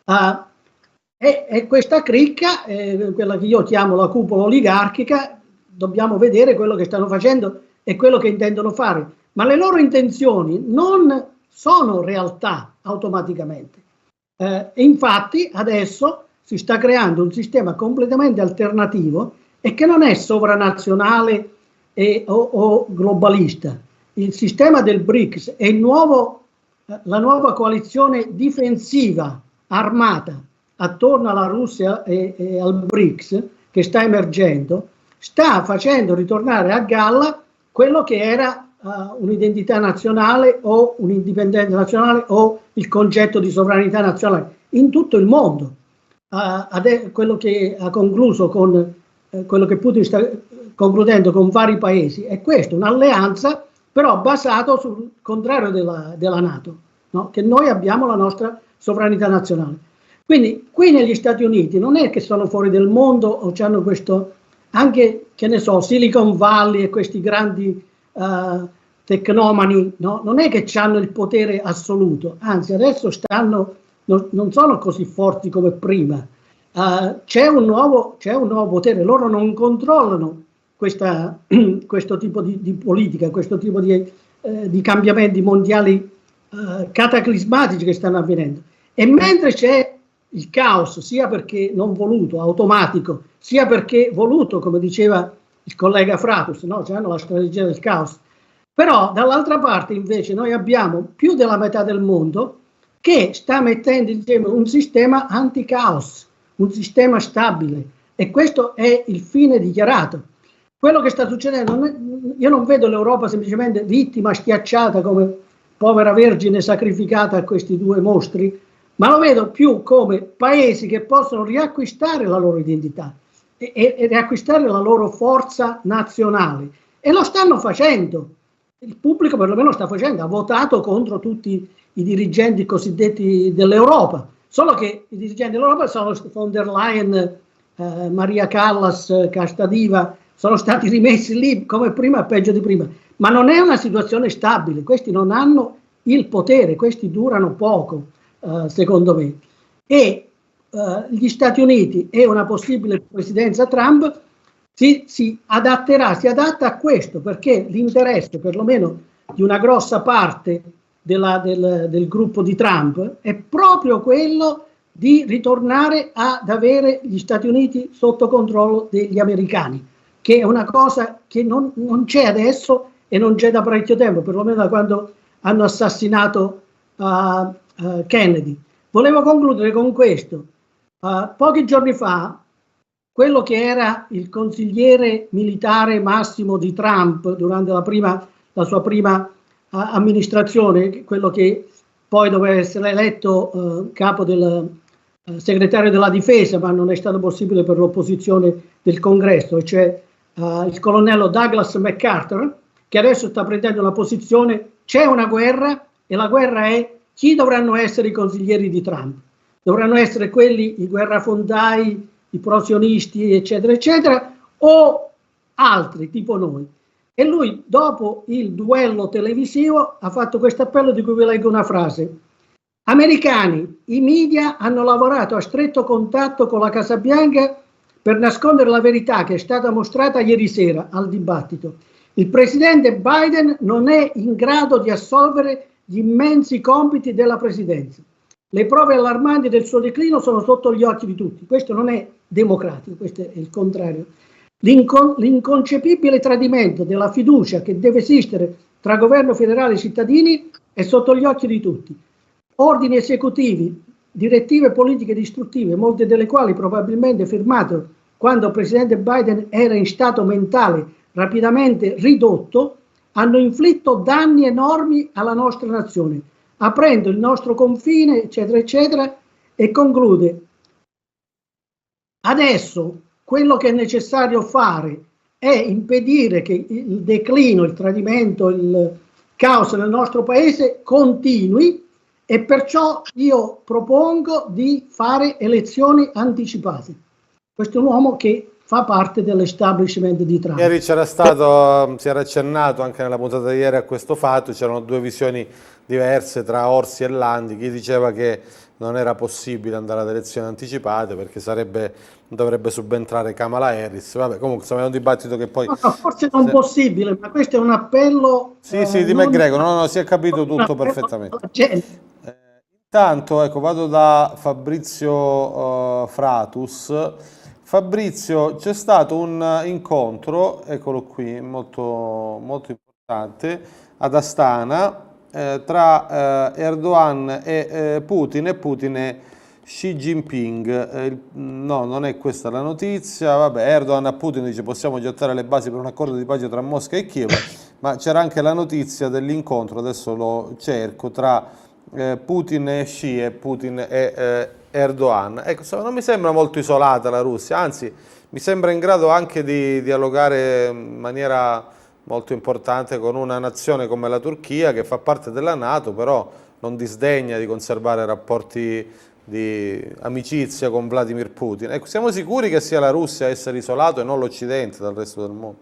e questa cricca, quella che io chiamo la cupola oligarchica, dobbiamo vedere quello che stanno facendo e quello che intendono fare, ma le loro intenzioni non sono realtà automaticamente. E infatti adesso si sta creando un sistema completamente alternativo e che non è sovranazionale o globalista. Il sistema del BRICS è la nuova coalizione difensiva armata attorno alla Russia e al BRICS che sta emergendo, sta facendo ritornare a galla quello che era un'identità nazionale o un'indipendenza nazionale o il concetto di sovranità nazionale in tutto il mondo. Quello che ha concluso con quello che Putin sta concludendo con vari paesi è questo, un'alleanza però basato sul contrario della NATO, no? Che noi abbiamo la nostra sovranità nazionale. Quindi qui negli Stati Uniti non è che sono fuori del mondo o hanno questo, anche che ne so, Silicon Valley e questi grandi tecnomani, no? Non è che hanno il potere assoluto, anzi adesso non sono così forti come prima. C'è un nuovo potere, loro non controllano questo tipo di politica, questo tipo di cambiamenti mondiali cataclismatici che stanno avvenendo. E mentre c'è il caos, sia perché non voluto, automatico, sia perché voluto, come diceva il collega Fratus, no? Cioè hanno la strategia del caos. Però dall'altra parte invece noi abbiamo più della metà del mondo che sta mettendo insieme un sistema anti-caos, un sistema stabile, e questo è il fine dichiarato. Quello che sta succedendo, io non vedo l'Europa semplicemente vittima, schiacciata come povera vergine sacrificata a questi due mostri, ma lo vedo più come paesi che possono riacquistare la loro identità e riacquistare la loro forza nazionale, e lo stanno facendo. Il pubblico perlomeno sta facendo, ha votato contro tutti i dirigenti cosiddetti dell'Europa, solo che i dirigenti dell'Europa sono von der Leyen, Maria Callas, Castadiva, sono stati rimessi lì come prima, peggio di prima, ma non è una situazione stabile, questi non hanno il potere, questi durano poco, secondo me, e gli Stati Uniti e una possibile presidenza Trump si adatta a questo, perché l'interesse perlomeno di una grossa parte del gruppo di Trump è proprio quello di ritornare ad avere gli Stati Uniti sotto controllo degli americani, che è una cosa che non c'è adesso e non c'è da parecchio tempo, perlomeno da quando hanno assassinato Kennedy. Volevo concludere con questo. Pochi giorni fa, quello che era il consigliere militare massimo di Trump durante la sua prima amministrazione, quello che poi doveva essere eletto capo del segretario della difesa, ma non è stato possibile per l'opposizione del Congresso, cioè il colonnello Douglas MacArthur, che adesso sta prendendo una posizione: c'è una guerra e la guerra è chi dovranno essere i consiglieri di Trump. Dovranno essere quelli, i guerrafondai, i prosionisti, eccetera, eccetera, o altri, tipo noi. E lui, dopo il duello televisivo, ha fatto questo appello di cui vi leggo una frase. Americani, i media hanno lavorato a stretto contatto con la Casa Bianca per nascondere la verità che è stata mostrata ieri sera al dibattito. Il presidente Biden non è in grado di assolvere gli immensi compiti della presidenza. Le prove allarmanti del suo declino sono sotto gli occhi di tutti. Questo non è democratico, questo è il contrario. L'inconcepibile tradimento della fiducia che deve esistere tra governo federale e cittadini è sotto gli occhi di tutti. Ordini esecutivi, direttive politiche distruttive, molte delle quali probabilmente firmate quando il presidente Biden era in stato mentale rapidamente ridotto, hanno inflitto danni enormi alla nostra nazione, aprendo il nostro confine, eccetera, eccetera, e conclude: adesso quello che è necessario fare è impedire che il declino, il tradimento, il caos nel nostro paese continui, e perciò io propongo di fare elezioni anticipate. Questo è un uomo che fa parte dell'establishment di Trump. Ieri si era accennato anche nella puntata di ieri a questo fatto, c'erano due visioni diverse tra Orsi e Landi. Chi diceva che non era possibile andare ad elezioni anticipate perché dovrebbe subentrare Kamala Harris. Vabbè, comunque insomma è un dibattito che poi... No, forse non possibile, ma questo è un appello... Sì, di McGregor, no, si è capito tutto perfettamente. Intanto, ecco, vado da Fabrizio Fratus. Fabrizio, c'è stato un incontro, eccolo qui, molto, molto importante, ad Astana, tra Erdogan e Putin e Xi Jinping. No, non è questa la notizia. Vabbè, Erdogan a Putin dice: possiamo gettare le basi per un accordo di pace tra Mosca e Kiev, ma c'era anche la notizia dell'incontro, adesso lo cerco, tra Putin e Xi e Putin e Erdogan. Ecco, non mi sembra molto isolata la Russia, anzi mi sembra in grado anche di dialogare in maniera molto importante con una nazione come la Turchia, che fa parte della NATO, però non disdegna di conservare rapporti di amicizia con Vladimir Putin. Ecco, siamo sicuri che sia la Russia a essere isolato e non l'Occidente dal resto del mondo?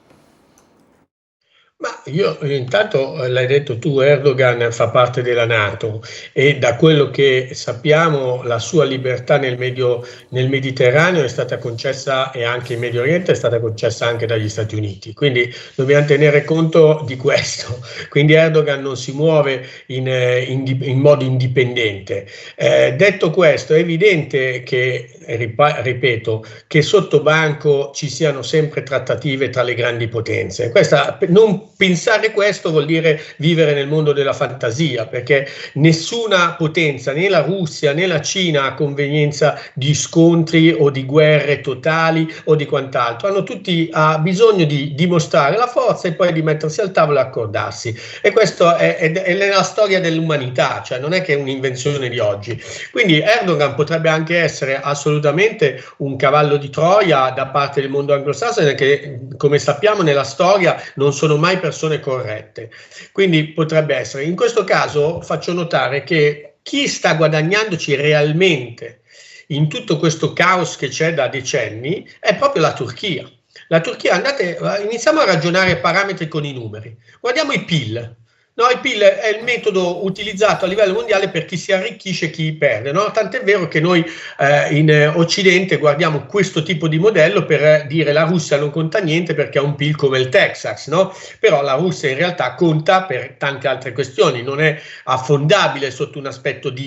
Ma io intanto l'hai detto tu, Erdogan fa parte della NATO e da quello che sappiamo la sua libertà nel Mediterraneo è stata concessa, e anche in Medio Oriente è stata concessa anche dagli Stati Uniti, quindi dobbiamo tenere conto di questo. Quindi Erdogan non si muove in modo indipendente. Detto questo, è evidente che, ripeto, che sotto banco ci siano sempre trattative tra le grandi potenze. Non pensare questo vuol dire vivere nel mondo della fantasia, perché nessuna potenza, né la Russia né la Cina, ha convenienza di scontri o di guerre totali o di quant'altro. Hanno tutti bisogno di dimostrare la forza e poi di mettersi al tavolo e accordarsi. E questo è la storia dell'umanità, cioè non è che è un'invenzione di oggi. Quindi Erdogan potrebbe anche essere assolutamente un cavallo di Troia da parte del mondo anglosassone, che, come sappiamo, nella storia non sono mai persone corrette, quindi potrebbe essere. In questo caso faccio notare che chi sta guadagnandoci realmente in tutto questo caos che c'è da decenni è proprio la Turchia. La Turchia, iniziamo a ragionare a parametri con i numeri. Guardiamo i PIL. No, il PIL è il metodo utilizzato a livello mondiale per chi si arricchisce e chi perde, no? Tant'è vero che noi in Occidente guardiamo questo tipo di modello per dire la Russia non conta niente perché ha un PIL come il Texas, no? Però la Russia in realtà conta per tante altre questioni, non è affondabile sotto un aspetto di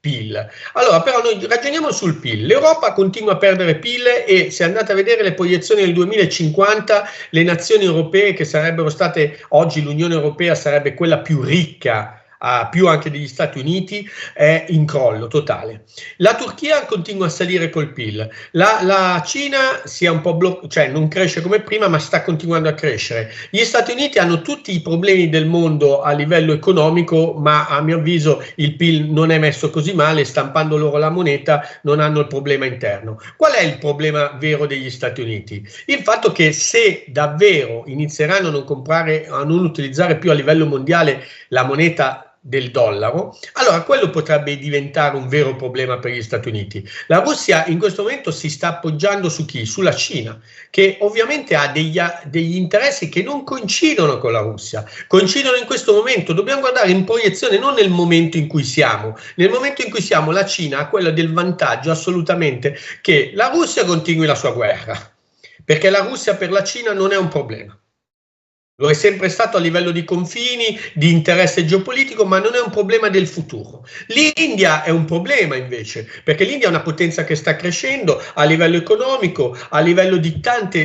PIL. Allora, però noi ragioniamo sul PIL. L'Europa continua a perdere PIL e se andate a vedere le proiezioni del 2050, le nazioni europee che sarebbero state, oggi l'Unione Europea sarebbe quella più ricca, più anche degli Stati Uniti, è in crollo totale. La Turchia continua a salire col PIL, la Cina si è un po' cioè non cresce come prima ma sta continuando a crescere. Gli Stati Uniti hanno tutti i problemi del mondo a livello economico, ma a mio avviso il PIL non è messo così male, stampando loro la moneta non hanno il problema interno. Qual è il problema vero degli Stati Uniti? Il fatto che se davvero inizieranno a non comprare, a non utilizzare più a livello mondiale la moneta del dollaro, allora quello potrebbe diventare un vero problema per gli Stati Uniti. La Russia in questo momento si sta appoggiando su chi? Sulla Cina, che ovviamente ha degli interessi che non coincidono con la Russia, coincidono in questo momento. Dobbiamo guardare in proiezione, non nel momento in cui siamo. Nel momento in cui siamo, la Cina ha quello del vantaggio assolutamente che la Russia continui la sua guerra, perché la Russia per la Cina non è un problema. Lo è sempre stato a livello di confini, di interesse geopolitico, ma non è un problema del futuro. L'India è un problema invece, perché l'India è una potenza che sta crescendo a livello economico, a livello di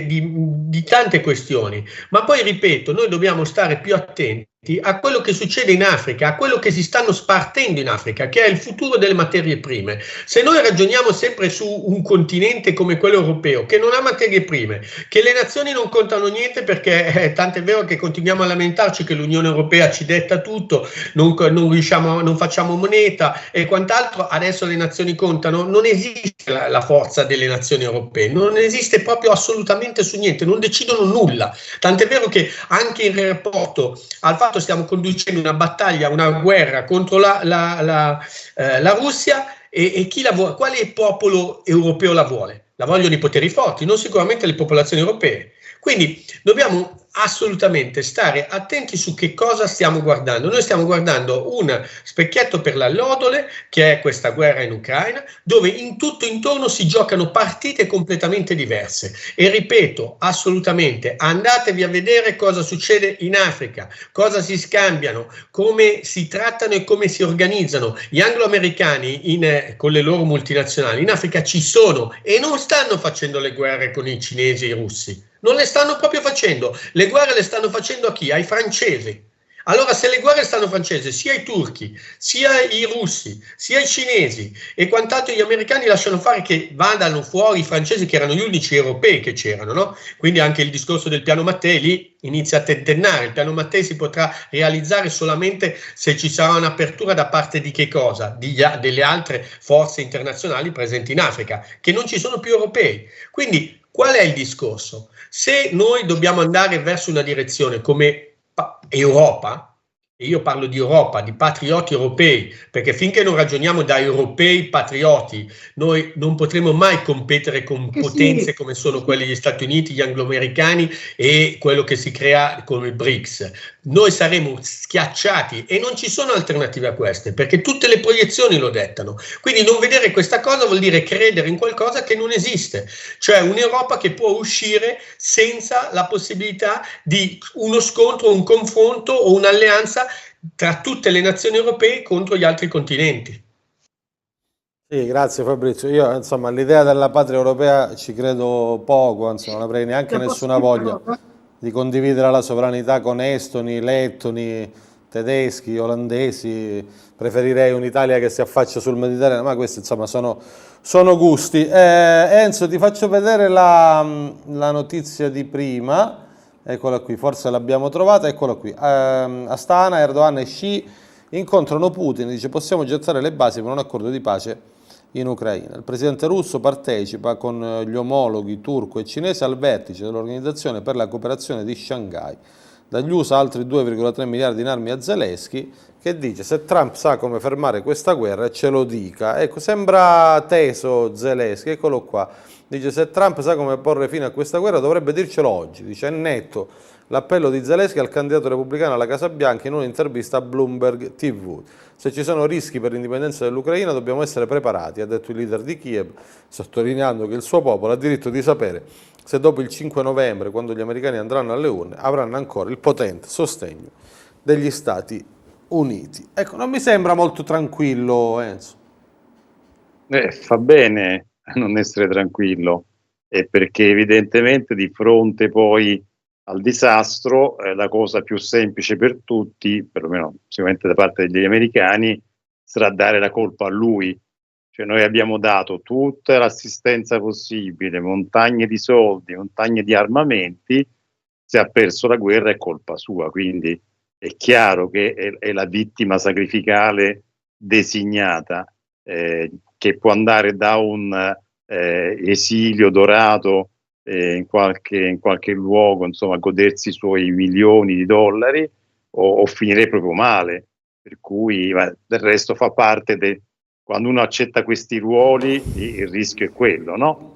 tante questioni. Ma poi, ripeto, noi dobbiamo stare più attenti a quello che succede in Africa, a quello che si stanno spartendo in Africa, che è il futuro delle materie prime. Se noi ragioniamo sempre su un continente come quello europeo, che non ha materie prime, che le nazioni non contano niente perché tanto è vero che continuiamo a lamentarci che l'Unione Europea ci detta tutto, non facciamo moneta e quant'altro, adesso le nazioni contano, non esiste la forza delle nazioni europee, non esiste proprio assolutamente su niente, non decidono nulla. Tant'è vero che anche in rapporto al fatto stiamo conducendo una battaglia, una guerra contro la Russia e chi la vuole, quale popolo europeo la vuole? La vogliono i poteri forti, non sicuramente le popolazioni europee. Quindi dobbiamo assolutamente stare attenti su che cosa stiamo guardando. Noi stiamo guardando un specchietto per l'allodole, che è questa guerra in Ucraina, dove in tutto intorno si giocano partite completamente diverse. E ripeto, assolutamente, andatevi a vedere cosa succede in Africa, cosa si scambiano, come si trattano e come si organizzano. Gli anglo-americani con le loro multinazionali in Africa ci sono e non stanno facendo le guerre con i cinesi e i russi. Non le stanno proprio facendo, le guerre le stanno facendo a chi? Ai francesi. Allora se le guerre stanno facendo sia i turchi, sia i russi, sia i cinesi e quant'altro gli americani lasciano fare che vadano fuori i francesi che erano gli unici europei che c'erano, no? Quindi anche il discorso del piano Mattei lì inizia a tentennare. Il piano Mattei si potrà realizzare solamente se ci sarà un'apertura da parte di che cosa? Delle altre forze internazionali presenti in Africa, che non ci sono più europei. Quindi qual è il discorso? Se noi dobbiamo andare verso una direzione come Europa, e io parlo di Europa, di patrioti europei, perché finché non ragioniamo da europei patrioti, noi non potremo mai competere con potenze come sono quelle degli Stati Uniti, gli anglo-americani e quello che si crea come il BRICS. Noi saremo schiacciati e non ci sono alternative a queste, perché tutte le proiezioni lo dettano. Quindi non vedere questa cosa vuol dire credere in qualcosa che non esiste, cioè un'Europa che può uscire senza la possibilità di uno scontro, un confronto o un'alleanza tra tutte le nazioni europee contro gli altri continenti. Sì, grazie Fabrizio. Io insomma all'idea della patria europea ci credo poco, anzi non avrei neanche nessuna voglia di condividere la sovranità con estoni, lettoni, tedeschi, olandesi. Preferirei un'Italia che si affaccia sul Mediterraneo, ma questi insomma sono gusti. Enzo, ti faccio vedere la notizia di prima. Eccola qui, forse l'abbiamo trovata, eccola qui. Astana, Erdogan e Xi incontrano Putin, dice possiamo gettare le basi per un accordo di pace in Ucraina. Il presidente russo partecipa con gli omologhi turco e cinese al vertice dell'Organizzazione per la cooperazione di Shanghai. Dagli USA altri 2,3 miliardi in armi a Zelensky, che dice se Trump sa come fermare questa guerra ce lo dica. Ecco, sembra teso Zelensky, eccolo qua. Dice se Trump sa come porre fine a questa guerra dovrebbe dircelo oggi. Dice è netto l'appello di Zelensky al candidato repubblicano alla Casa Bianca in un'intervista a Bloomberg TV. Se ci sono rischi per l'indipendenza dell'Ucraina dobbiamo essere preparati, ha detto il leader di Kiev, sottolineando che il suo popolo ha diritto di sapere se dopo il 5 novembre, quando gli americani andranno alle urne, avranno ancora il potente sostegno degli Stati Uniti. Ecco, non mi sembra molto tranquillo, Enzo. Fa bene a non essere tranquillo, perché evidentemente di fronte poi al disastro la cosa più semplice per tutti, perlomeno sicuramente da parte degli americani, sarà dare la colpa a lui. Cioè noi abbiamo dato tutta l'assistenza possibile, montagne di soldi, montagne di armamenti, se ha perso la guerra è colpa sua, quindi è chiaro che è la vittima sacrificale designata, che può andare da un esilio dorato in qualche luogo, insomma, a godersi i suoi milioni di dollari o finire proprio male. Per cui del resto fa parte quando uno accetta questi ruoli, il rischio è quello, no?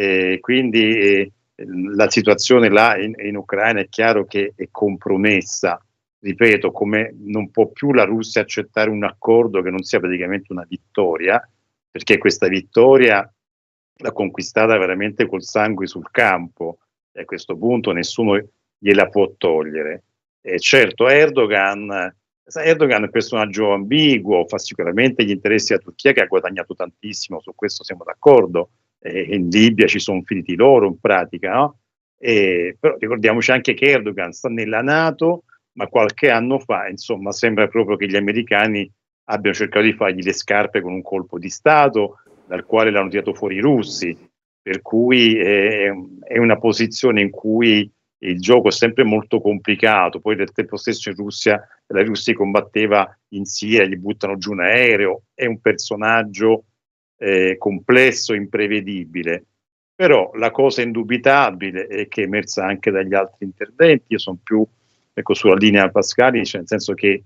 Quindi la situazione là in Ucraina è chiaro che è compromessa. Ripeto, come non può più la Russia accettare un accordo che non sia praticamente una vittoria, perché questa vittoria l'ha conquistata veramente col sangue sul campo, e a questo punto nessuno gliela può togliere. Certo, Erdogan è un personaggio ambiguo, fa sicuramente gli interessi della Turchia, che ha guadagnato tantissimo, su questo siamo d'accordo. In Libia ci sono finiti loro in pratica, no? Però ricordiamoci anche che Erdogan sta nella NATO, ma qualche anno fa, insomma, sembra proprio che gli americani abbiano cercato di fargli le scarpe con un colpo di Stato, dal quale l'hanno tirato fuori i russi, per cui è una posizione in cui il gioco è sempre molto complicato. Poi nel tempo stesso in Russia, la Russia combatteva in Siria, gli buttano giù un aereo, è un personaggio complesso, imprevedibile. Però la cosa indubitabile è che è emersa anche dagli altri interventi, io sono più sulla linea Pascali, cioè nel senso che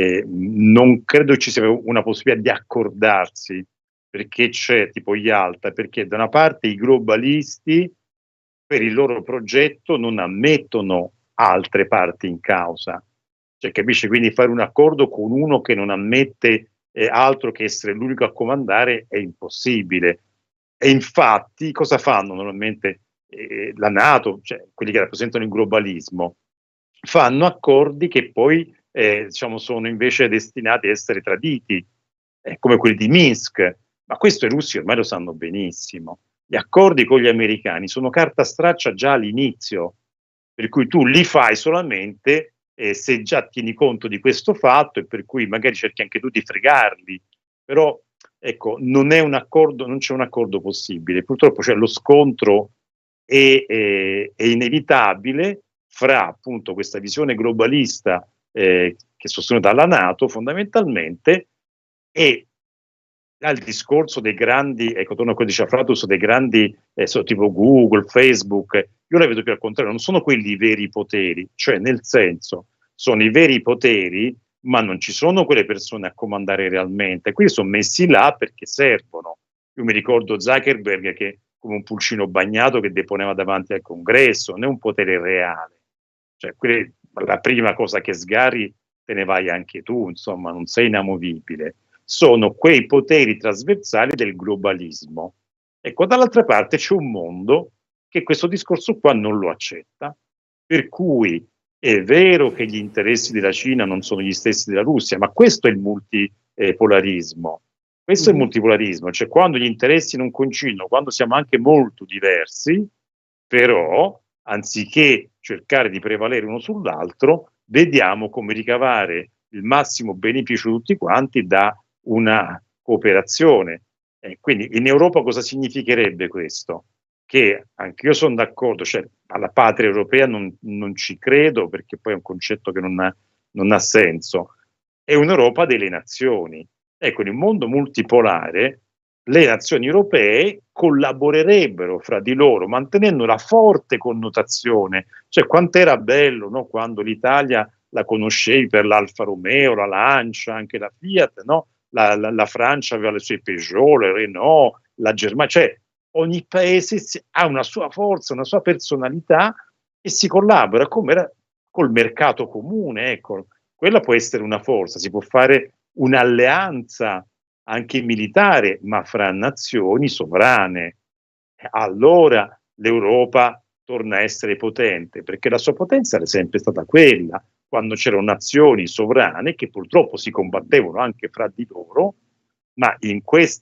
non credo ci sia una possibilità di accordarsi, perché c'è tipo Yalta, perché da una parte i globalisti per il loro progetto non ammettono altre parti in causa, cioè capisci, quindi fare un accordo con uno che non ammette altro che essere l'unico a comandare è impossibile. E infatti cosa fanno normalmente la NATO, cioè quelli che rappresentano il globalismo, fanno accordi che poi diciamo sono invece destinati a essere traditi, come quelli di Minsk, ma questo i russi ormai lo sanno benissimo. Gli accordi con gli americani sono carta straccia già all'inizio, per cui tu li fai solamente se già tieni conto di questo fatto, e per cui magari cerchi anche tu di fregarli, però ecco, non è un accordo, non c'è un accordo possibile. Purtroppo lo scontro è inevitabile fra appunto questa visione globalista che è sostenuta dalla NATO fondamentalmente e al discorso dei grandi, ecco, torno a quello che diceva Fratus, dei grandi tipo Google, Facebook, io la vedo più al contrario, non sono quelli i veri poteri, cioè nel senso, sono i veri poteri, ma non ci sono quelle persone a comandare realmente, quindi sono messi là perché servono. Io mi ricordo Zuckerberg che come un pulcino bagnato che deponeva davanti al congresso, non è un potere reale, cioè la prima cosa che sgarri te ne vai anche tu, insomma, non sei inamovibile. Sono quei poteri trasversali del globalismo. Ecco, dall'altra parte c'è un mondo che questo discorso qua non lo accetta, per cui è vero che gli interessi della Cina non sono gli stessi della Russia, ma questo è il multipolarismo. Questo è il multipolarismo, cioè quando gli interessi non coincidono, quando siamo anche molto diversi, però anziché cercare di prevalere uno sull'altro, vediamo come ricavare il massimo beneficio tutti quanti da una cooperazione. Quindi in Europa cosa significherebbe questo? Che anche io sono d'accordo, cioè alla patria europea non ci credo, perché poi è un concetto che non ha senso. È un'Europa delle nazioni. Ecco, in un mondo multipolare le nazioni europee collaborerebbero fra di loro, mantenendo la forte connotazione. Cioè, quant'era bello, no? Quando l'Italia la conoscevi per l'Alfa Romeo, la Lancia, anche la Fiat, no? La Francia aveva le sue Peugeot, le Renault, la Germania, cioè ogni paese ha una sua forza, una sua personalità e si collabora come era col mercato comune, ecco. Quella può essere una forza, si può fare un'alleanza anche militare, ma fra nazioni sovrane. Allora l'Europa torna a essere potente, perché la sua potenza era sempre stata quella, quando c'erano nazioni sovrane che purtroppo si combattevano anche fra di loro, ma in questa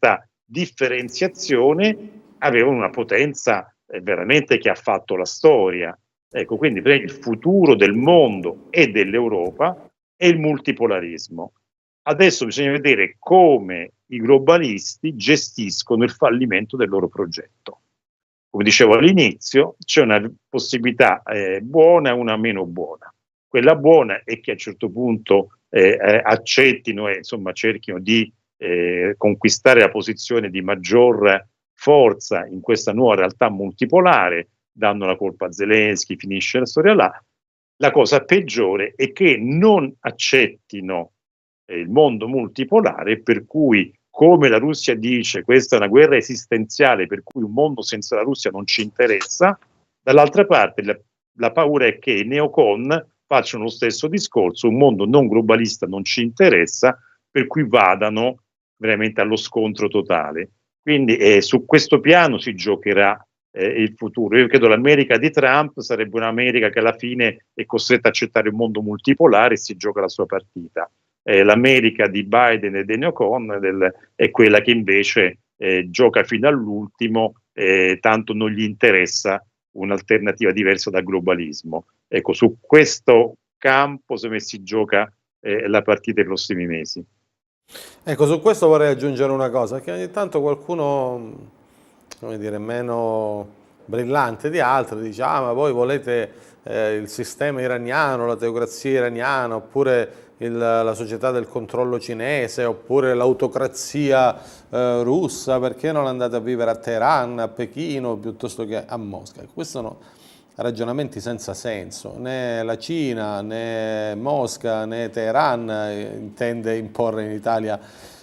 differenziazione avevano una potenza veramente che ha fatto la storia. Ecco, quindi il futuro del mondo e dell'Europa è il multipolarismo. Adesso bisogna vedere come i globalisti gestiscono il fallimento del loro progetto. Come dicevo all'inizio, c'è una possibilità buona e una meno buona. Quella buona è che a un certo punto accettino e insomma cerchino di conquistare la posizione di maggior forza in questa nuova realtà multipolare, danno la colpa a Zelensky, finisce la storia là. La cosa peggiore è che non accettino il mondo multipolare, per cui, come la Russia dice, questa è una guerra esistenziale, per cui un mondo senza la Russia non ci interessa. Dall'altra parte la paura è che i neocon facciano lo stesso discorso, un mondo non globalista non ci interessa, per cui vadano veramente allo scontro totale. Quindi su questo piano si giocherà il futuro. Io credo l'America di Trump sarebbe un'America che alla fine è costretta a accettare un mondo multipolare e si gioca la sua partita. L'America di Biden e dei neocon è quella che invece gioca fino all'ultimo, tanto non gli interessa un'alternativa diversa dal globalismo. Ecco, su questo campo si gioca la partita dei prossimi mesi. Ecco, su questo vorrei aggiungere una cosa, che ogni tanto qualcuno, come dire, meno brillante di altri, dice: ah, ma voi volete il sistema iraniano, la teocrazia iraniana, oppure la società del controllo cinese, oppure l'autocrazia russa, perché non andate a vivere a Teheran, a Pechino, piuttosto che a Mosca? Questi sono ragionamenti senza senso. Né la Cina, né Mosca, né Teheran intende imporre in Italia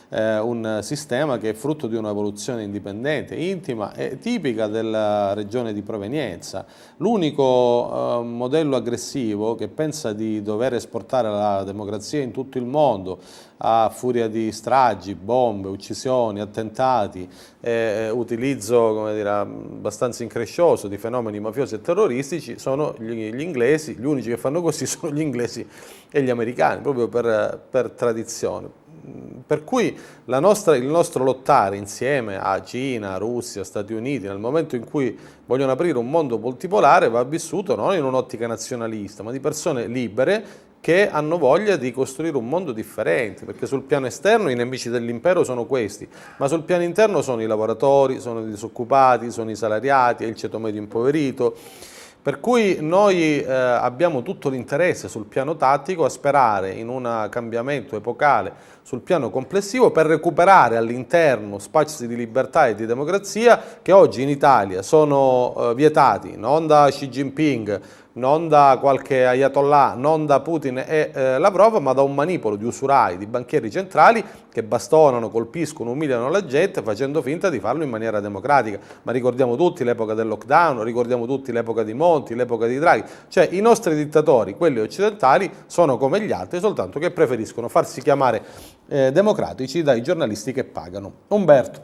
un sistema che è frutto di un'evoluzione indipendente, intima e tipica della regione di provenienza. L'unico modello aggressivo che pensa di dover esportare la democrazia in tutto il mondo a furia di stragi, bombe, uccisioni, attentati, utilizzo, come dire, abbastanza increscioso di fenomeni mafiosi e terroristici sono gli inglesi. Gli unici che fanno così sono gli inglesi e gli americani, proprio per tradizione. Per cui il nostro lottare insieme a Cina, Russia, Stati Uniti, nel momento in cui vogliono aprire un mondo multipolare, va vissuto non in un'ottica nazionalista, ma di persone libere che hanno voglia di costruire un mondo differente, perché sul piano esterno i nemici dell'impero sono questi, ma sul piano interno sono i lavoratori, sono i disoccupati, sono i salariati, è il ceto medio impoverito. Per cui noi abbiamo tutto l'interesse sul piano tattico a sperare in un cambiamento epocale sul piano complessivo per recuperare all'interno spazi di libertà e di democrazia che oggi in Italia sono vietati non da Xi Jinping, non da qualche ayatollah, non da Putin e Lavrov, ma da un manipolo di usurai, di banchieri centrali che bastonano, colpiscono, umiliano la gente facendo finta di farlo in maniera democratica. Ma ricordiamo tutti l'epoca del lockdown, ricordiamo tutti l'epoca di Monti, l'epoca di Draghi. Cioè i nostri dittatori, quelli occidentali, sono come gli altri, soltanto che preferiscono farsi chiamare democratici dai giornalisti che pagano. Umberto.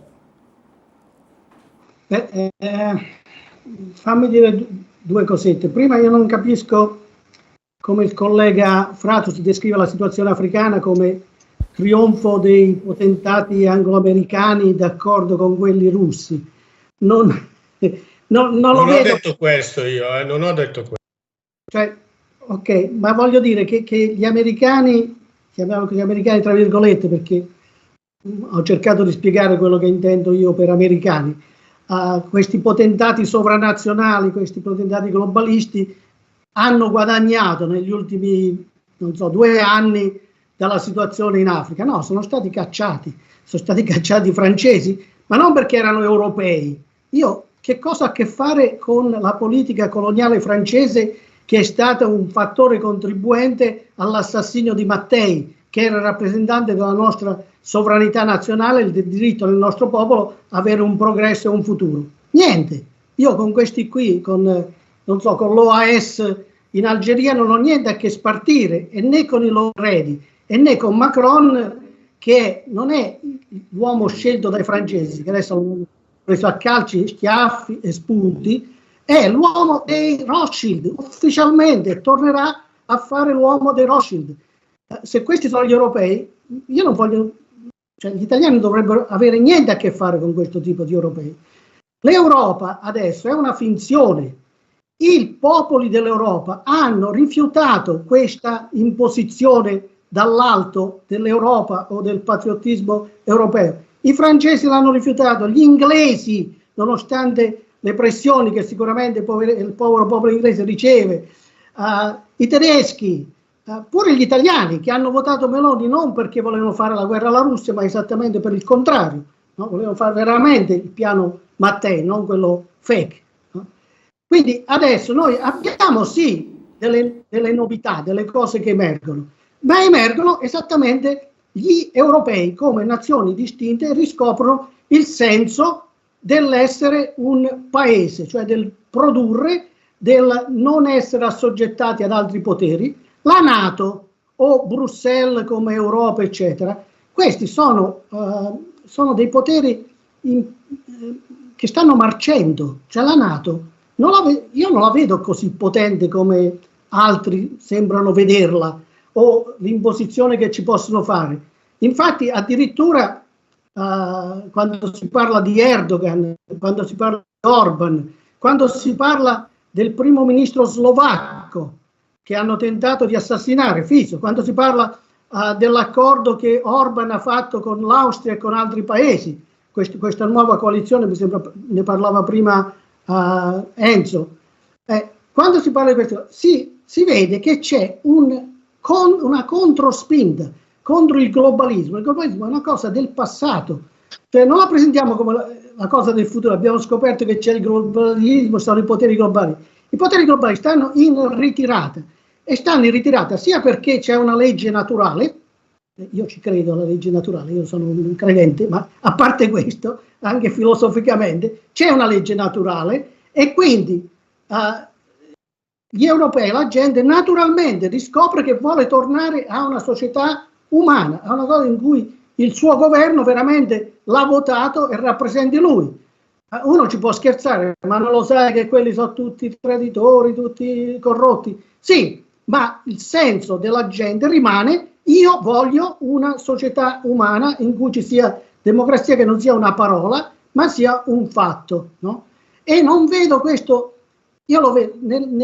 Fammi dire due cosette. Prima, io non capisco come il collega Fratus descrive la situazione africana come trionfo dei potentati anglo-americani d'accordo con quelli russi. Non lo vedo. Ho detto questo io, non ho detto questo. Cioè, ok, ma voglio dire che gli americani, chiamiamo gli americani tra virgolette perché ho cercato di spiegare quello che intendo io per americani, questi potentati sovranazionali, questi potentati globalisti hanno guadagnato negli ultimi, 2 anni dalla situazione in Africa. No, sono stati cacciati i francesi, ma non perché erano europei. Che cosa ha a che fare con la politica coloniale francese, che è stata un fattore contribuente all'assassinio di Mattei, che era rappresentante della nostra sovranità nazionale, il diritto del nostro popolo avere un progresso e un futuro? Niente. Io con questi qui, con l'OAS in Algeria non ho niente a che spartire, e né con i loro eredi, e né con Macron, che non è l'uomo scelto dai francesi, che adesso hanno preso a calci, schiaffi e spunti, è l'uomo dei Rothschild, ufficialmente tornerà a fare l'uomo dei Rothschild. Se questi sono gli europei, io non voglio cioè gli italiani non dovrebbero avere niente a che fare con questo tipo di europei. L'Europa adesso è una finzione. I popoli dell'Europa hanno rifiutato questa imposizione dall'alto dell'Europa o del patriottismo europeo. I francesi l'hanno rifiutato, gli inglesi, nonostante le pressioni che sicuramente il povero popolo inglese riceve, i tedeschi, pure gli italiani che hanno votato Meloni non perché volevano fare la guerra alla Russia, ma esattamente per il contrario, no? Volevano fare veramente il piano Mattei, non quello fake. No? Quindi adesso noi abbiamo sì delle novità, delle cose che emergono, ma emergono esattamente gli europei come nazioni distinte riscoprono il senso dell'essere un paese, cioè del produrre, del non essere assoggettati ad altri poteri. La NATO o Bruxelles come Europa, eccetera, questi sono dei poteri che stanno marcendo. Cioè la NATO, io non la vedo così potente come altri sembrano vederla, o l'imposizione che ci possono fare. Infatti addirittura quando si parla di Erdogan, quando si parla di Orban, quando si parla del primo ministro slovacco che hanno tentato di assassinare Fico, quando si parla dell'accordo che Orban ha fatto con l'Austria e con altri paesi, questa nuova coalizione, mi sembra, ne parlava prima Enzo, quando si parla di questo si vede che c'è una controspinta contro il globalismo. Il globalismo è una cosa del passato, cioè non la presentiamo come la cosa del futuro. Abbiamo scoperto che c'è il globalismo, sono i poteri globali. I poteri globali stanno in ritirata, e stanno in ritirata sia perché c'è una legge naturale, io ci credo alla legge naturale, io sono un credente, ma a parte questo, anche filosoficamente, c'è una legge naturale, e quindi gli europei, la gente naturalmente riscopre che vuole tornare a una società umana, a una cosa in cui il suo governo veramente l'ha votato e rappresenti lui. Uno ci può scherzare, ma non lo sai che quelli sono tutti traditori, tutti corrotti? Sì, ma il senso della gente rimane: io voglio una società umana in cui ci sia democrazia, che non sia una parola, ma sia un fatto, no? E non vedo questo. Io lo vedo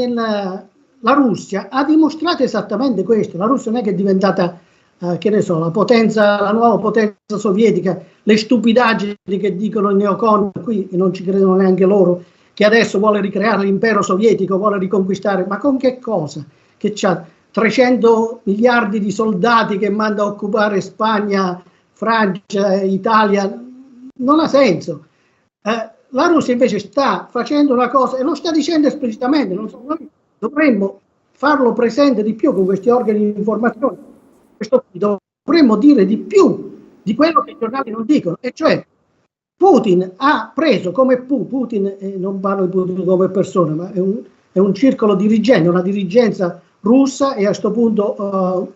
la Russia ha dimostrato esattamente questo. La Russia non è che è diventata, che ne so, la nuova potenza sovietica, le stupidaggini che dicono i neocon qui, e non ci credono neanche loro, che adesso vuole ricreare l'impero sovietico, vuole riconquistare, ma con che cosa? Che c'ha 300 miliardi di soldati che manda a occupare Spagna, Francia, Italia? Non ha senso. La Russia invece sta facendo una cosa, e lo sta dicendo esplicitamente, noi dovremmo farlo presente di più con questi organi di informazione. Dovremmo dire di più di quello che i giornali non dicono, e cioè Putin ha preso come Putin, non parlo di Putin come persona, ma è un circolo dirigente, una dirigenza russa e a questo punto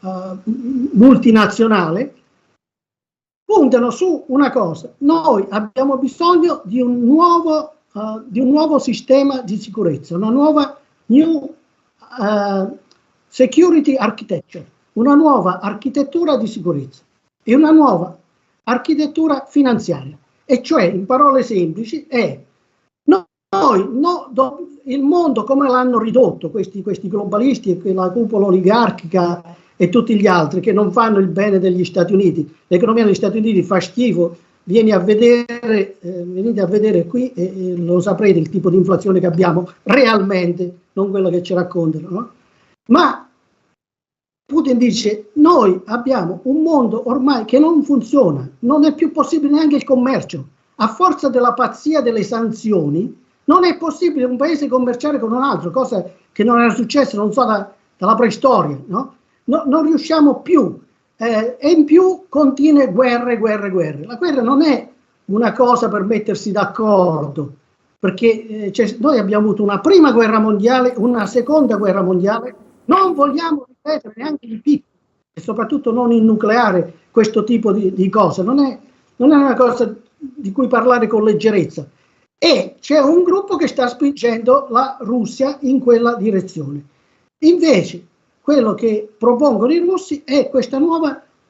multinazionale, puntano su una cosa: noi abbiamo bisogno di un nuovo sistema di sicurezza, una nuova new security architecture, una nuova architettura di sicurezza e una nuova architettura finanziaria. E cioè, in parole semplici, il mondo come l'hanno ridotto questi globalisti e la cupola oligarchica e tutti gli altri che non fanno il bene degli Stati Uniti. L'economia degli Stati Uniti fa schifo, venite a vedere qui e lo saprete il tipo di inflazione che abbiamo realmente, non quello che ci raccontano, no? Ma Putin dice: noi abbiamo un mondo ormai che non funziona, non è più possibile neanche il commercio. A forza della pazzia delle sanzioni non è possibile un paese commerciare con un altro, cosa che non era successa, non so, dalla preistoria, no? Non riusciamo più, e in più continue guerre. La guerra non è una cosa per mettersi d'accordo, perché noi abbiamo avuto una prima guerra mondiale, una seconda guerra mondiale, non vogliamo ripetere neanche di piccolo, e soprattutto non in nucleare, questo tipo di cose, non è una cosa di cui parlare con leggerezza. E c'è un gruppo che sta spingendo la Russia in quella direzione. Invece quello che propongono i russi è questa nuova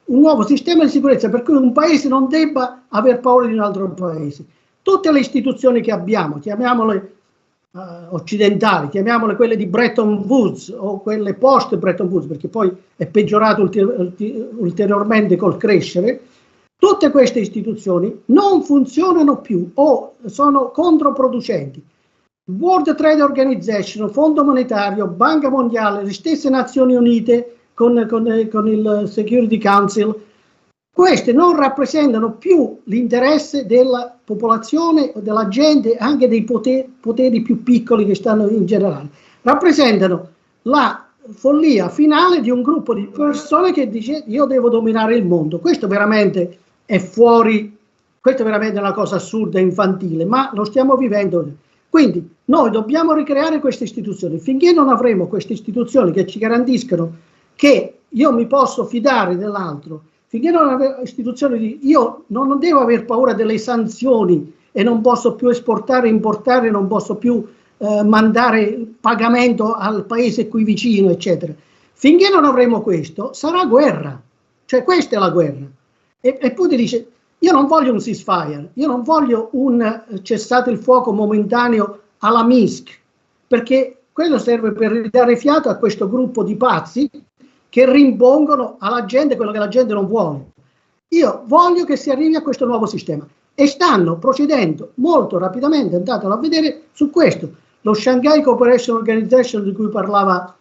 un nuovo sistema di sicurezza per cui un paese non debba aver paura di un altro paese. Tutte le istituzioni che abbiamo, chiamiamole occidentali, chiamiamole quelle di Bretton Woods o quelle post Bretton Woods, perché poi è peggiorato ulteriormente col crescere, tutte queste istituzioni non funzionano più o sono controproducenti. World Trade Organization, Fondo Monetario, Banca Mondiale, le stesse Nazioni Unite con il Security Council, queste non rappresentano più l'interesse della popolazione, della gente, anche dei poteri più piccoli che stanno in generale. Rappresentano la follia finale di un gruppo di persone che dice io devo dominare il mondo. Questo veramente è fuori, questo è veramente una cosa assurda e infantile, ma lo stiamo vivendo. Quindi noi dobbiamo ricreare queste istituzioni. Finché non avremo queste istituzioni che ci garantiscono che io mi posso fidare dell'altro, finché non avremo istituzioni di io non devo aver paura delle sanzioni e non posso più esportare, importare, non posso più mandare pagamento al paese qui vicino, eccetera. Finché non avremo questo, sarà guerra. Cioè questa è la guerra. E Putin dice, io non voglio un ceasefire, io non voglio un cessate il fuoco momentaneo alla Minsk, perché quello serve per ridare fiato a questo gruppo di pazzi che rimpongono alla gente quello che la gente non vuole. Io voglio che si arrivi a questo nuovo sistema e stanno procedendo molto rapidamente, andatelo a vedere su questo. Lo Shanghai Cooperation Organization di cui parlava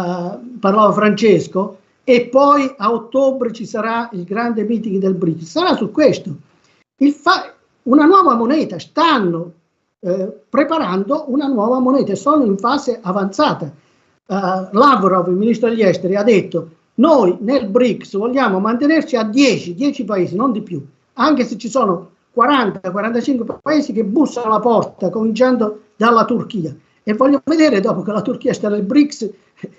Francesco, e poi a ottobre ci sarà il grande meeting del BRICS, sarà su questo. Una nuova moneta, stanno preparando una nuova moneta, sono in fase avanzata. Lavrov, il ministro degli esteri, ha detto noi nel BRICS vogliamo mantenerci a 10 paesi, non di più, anche se ci sono 40-45 paesi che bussano alla porta, cominciando dalla Turchia. E voglio vedere, dopo che la Turchia sta nel BRICS,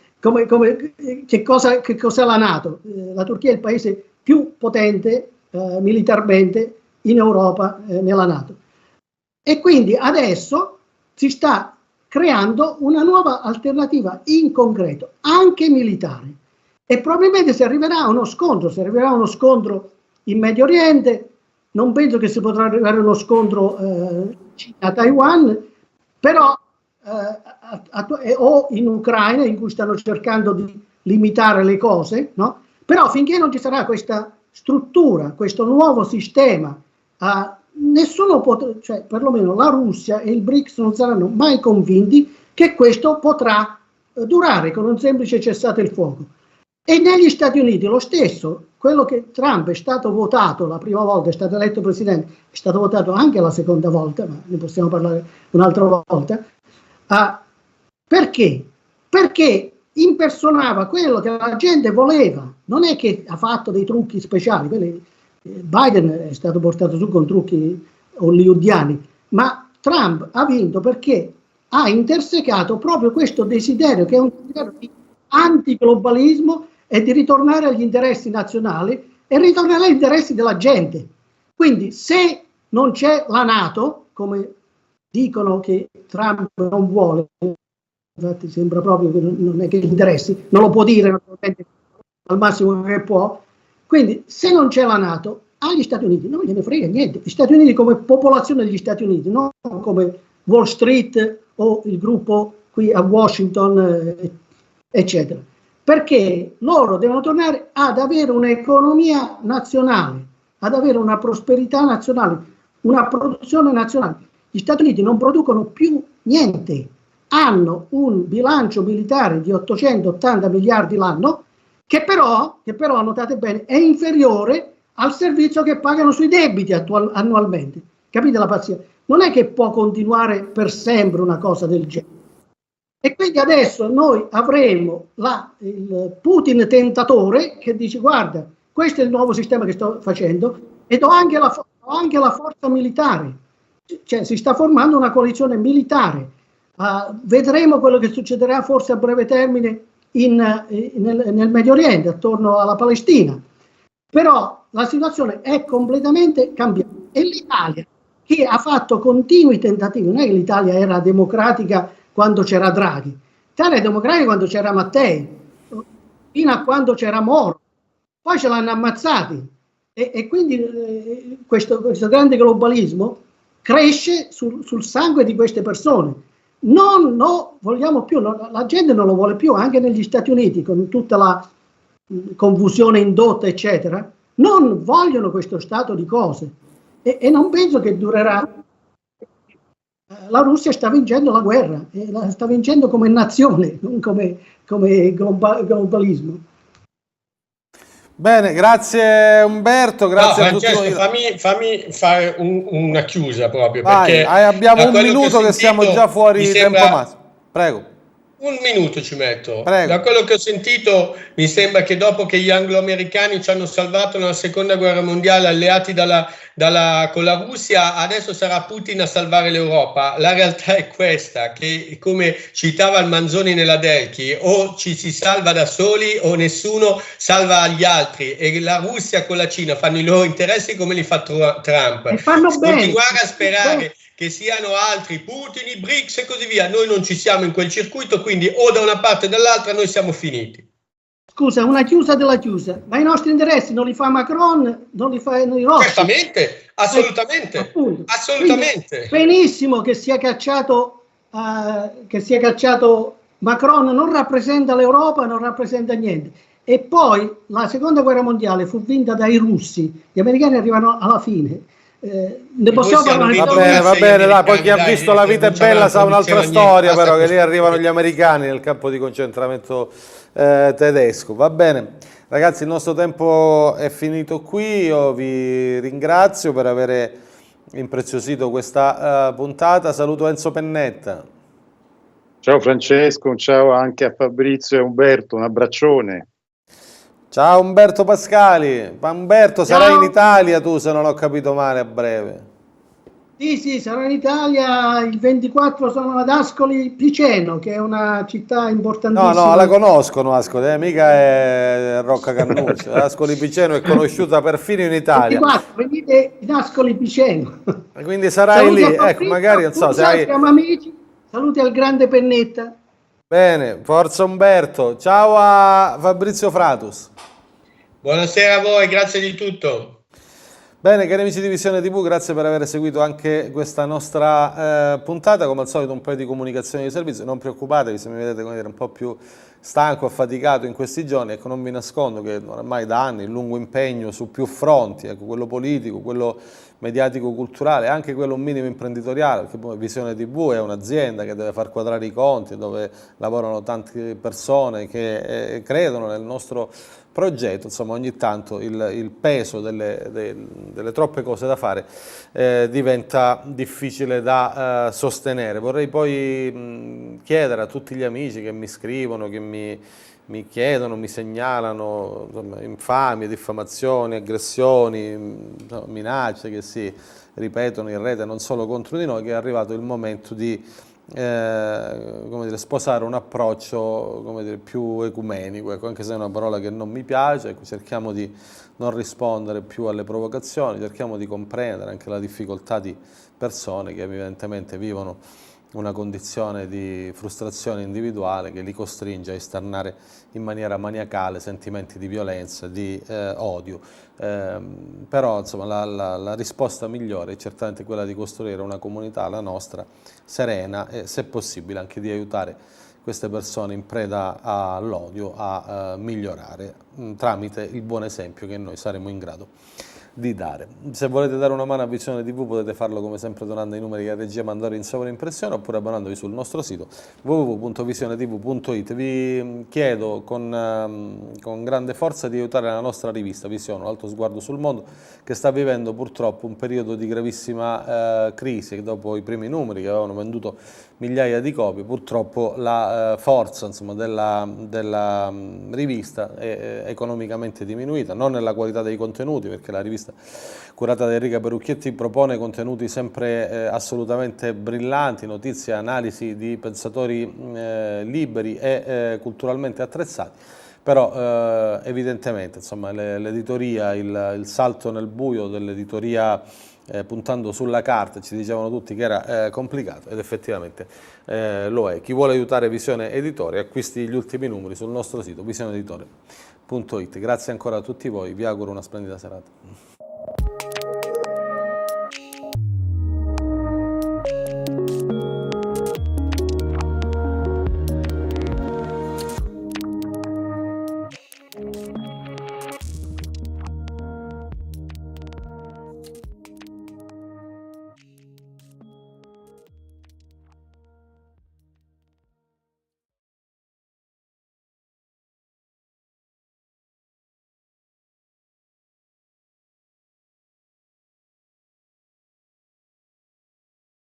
che cos'è la NATO. La Turchia è il paese più potente militarmente in Europa, nella NATO. E quindi adesso si sta creando una nuova alternativa in concreto, anche militare. E probabilmente si arriverà a uno scontro in Medio Oriente, non penso che si potrà arrivare a uno scontro Cina-Taiwan, però o in Ucraina, in cui stanno cercando di limitare le cose, no? Però finché non ci sarà questa struttura, questo nuovo sistema, nessuno potrà, cioè perlomeno la Russia e il BRICS non saranno mai convinti che questo potrà durare con un semplice cessate il fuoco. E negli Stati Uniti lo stesso, quello che Trump è stato votato la prima volta, è stato eletto presidente, è stato votato anche la seconda volta, ma ne possiamo parlare un'altra volta. Perché? Perché impersonava quello che la gente voleva, non è che ha fatto dei trucchi speciali. Biden è stato portato su con trucchi hollywoodiani, ma Trump ha vinto perché ha intersecato proprio questo desiderio, che è un desiderio di antiglobalismo e di ritornare agli interessi nazionali e ritornare agli interessi della gente. Quindi se non c'è la NATO, come dicono che Trump non vuole, infatti sembra proprio che non è che gli interessi, non lo può dire naturalmente al massimo che può. Quindi se non c'è la NATO, agli Stati Uniti non gliene frega niente. Gli Stati Uniti come popolazione degli Stati Uniti, non come Wall Street o il gruppo qui a Washington, eccetera. Perché loro devono tornare ad avere un'economia nazionale, ad avere una prosperità nazionale, una produzione nazionale. Gli Stati Uniti non producono più niente, hanno un bilancio militare di 880 miliardi l'anno, che però, notate bene, è inferiore al servizio che pagano sui debiti annualmente. Capite la pazzia? Non è che può continuare per sempre una cosa del genere. E quindi adesso noi avremo il Putin tentatore che dice guarda, questo è il nuovo sistema che sto facendo e do anche la forza militare. Cioè si sta formando una coalizione militare. Vedremo quello che succederà forse a breve termine nel Medio Oriente, attorno alla Palestina. Però la situazione è completamente cambiata. E l'Italia, che ha fatto continui tentativi, non è che l'Italia era democratica quando c'era Draghi, l'Italia è democratica quando c'era Mattei, fino a quando c'era Moro. poi ce l'hanno ammazzati e quindi questo grande globalismo cresce sul sangue di queste persone. Non vogliamo più, la gente non lo vuole più, anche negli Stati Uniti, con tutta la confusione indotta, eccetera, non vogliono questo stato di cose e non penso che durerà. La Russia sta vincendo la guerra e la sta vincendo come nazione, non come globalismo. Bene, grazie Umberto, grazie a tutti. Fammi fare una chiusa proprio. Vai, perché abbiamo un minuto che siamo già fuori tempo massimo. Prego. Un minuto ci metto. Prego. Da quello che ho sentito mi sembra che dopo che gli anglo-americani ci hanno salvato nella seconda guerra mondiale alleati con la Russia, adesso sarà Putin a salvare l'Europa. La realtà è questa, che come citava il Manzoni nella Delchi, o ci si salva da soli o nessuno salva gli altri, e la Russia con la Cina fanno i loro interessi come li fa Trump. E fanno bene. Continuare a sperare che siano altri, Putin, i BRICS e così via, noi non ci siamo in quel circuito, quindi o da una parte o dall'altra noi siamo finiti. Scusa, una chiusa della chiusa, ma i nostri interessi non li fa Macron, non li fanno i rossi? Certamente, assolutamente, assolutamente. Quindi, benissimo che sia cacciato Macron, non rappresenta l'Europa, non rappresenta niente. E poi la seconda guerra mondiale fu vinta dai russi, gli americani arrivano alla fine. Ne possiamo parlare. Va bene, dai, poi chi ha visto La vita è bella sa un'altra storia, però che lì arrivano gli americani nel campo di concentramento tedesco. Va bene, ragazzi, il nostro tempo è finito qui. Io vi ringrazio per aver impreziosito questa puntata. Saluto Enzo Pennetta. Ciao Francesco, ciao anche a Fabrizio e Umberto, un abbraccione. Ciao Umberto Pascali. Ma Umberto, sarai in Italia tu, se non ho capito male, a breve? Sì, sarò in Italia il 24, sono ad Ascoli Piceno, che è una città importantissima. No, la conoscono Ascoli, mica è Rocca Cannuccia. Ascoli Piceno è conosciuta perfino in Italia. 24, venite in Ascoli Piceno. Quindi sarai lì, ecco, magari non so se hai... Siamo amici, saluti al grande Pennetta. Bene, forza Umberto. Ciao a Fabrizio Fratus. Buonasera a voi, grazie di tutto. Bene, cari amici di Visione TV, grazie per aver seguito anche questa nostra puntata. Come al solito un paio di comunicazioni di servizio, non preoccupatevi se mi vedete, come dire, un po' più stanco, affaticato in questi giorni. Ecco, non vi nascondo che ormai da anni il lungo impegno su più fronti, ecco, quello politico, quello mediatico-culturale, anche quello minimo imprenditoriale, perché poi Visione TV è un'azienda che deve far quadrare i conti, dove lavorano tante persone che credono nel nostro progetto. Insomma, ogni tanto il peso delle troppe cose da fare diventa difficile da sostenere. Vorrei poi chiedere a tutti gli amici che mi scrivono, che mi chiedono, mi segnalano, insomma, infamie, diffamazioni, aggressioni, minacce che si ripetono in rete non solo contro di noi, che è arrivato il momento di come dire, sposare un approccio, come dire, più ecumenico, ecco, anche se è una parola che non mi piace. Ecco, cerchiamo di non rispondere più alle provocazioni, cerchiamo di comprendere anche la difficoltà di persone che evidentemente vivono una condizione di frustrazione individuale che li costringe a esternare in maniera maniacale sentimenti di violenza, di odio. Però insomma la risposta migliore è certamente quella di costruire una comunità, la nostra, serena e, se possibile, anche di aiutare queste persone in preda all'odio a migliorare tramite il buon esempio che noi saremo in grado di dare. Se volete dare una mano a Visione TV potete farlo come sempre donando i numeri che la regia mandare in sovraimpressione oppure abbonandovi sul nostro sito www.visionetv.it. Vi chiedo con grande forza di aiutare la nostra rivista Visione, un altro sguardo sul mondo, che sta vivendo purtroppo un periodo di gravissima crisi. Dopo i primi numeri che avevano venduto migliaia di copie, purtroppo la forza, insomma, della rivista è economicamente diminuita, non nella qualità dei contenuti, perché la rivista curata da Enrica Perucchietti propone contenuti sempre assolutamente brillanti, notizie e analisi di pensatori liberi e culturalmente attrezzati. Però evidentemente, insomma, l'editoria, il salto nel buio dell'editoria puntando sulla carta, ci dicevano tutti che era complicato ed effettivamente lo è. Chi vuole aiutare Visione Editore acquisti gli ultimi numeri sul nostro sito visioneeditore.it. Grazie ancora a tutti voi, vi auguro una splendida serata.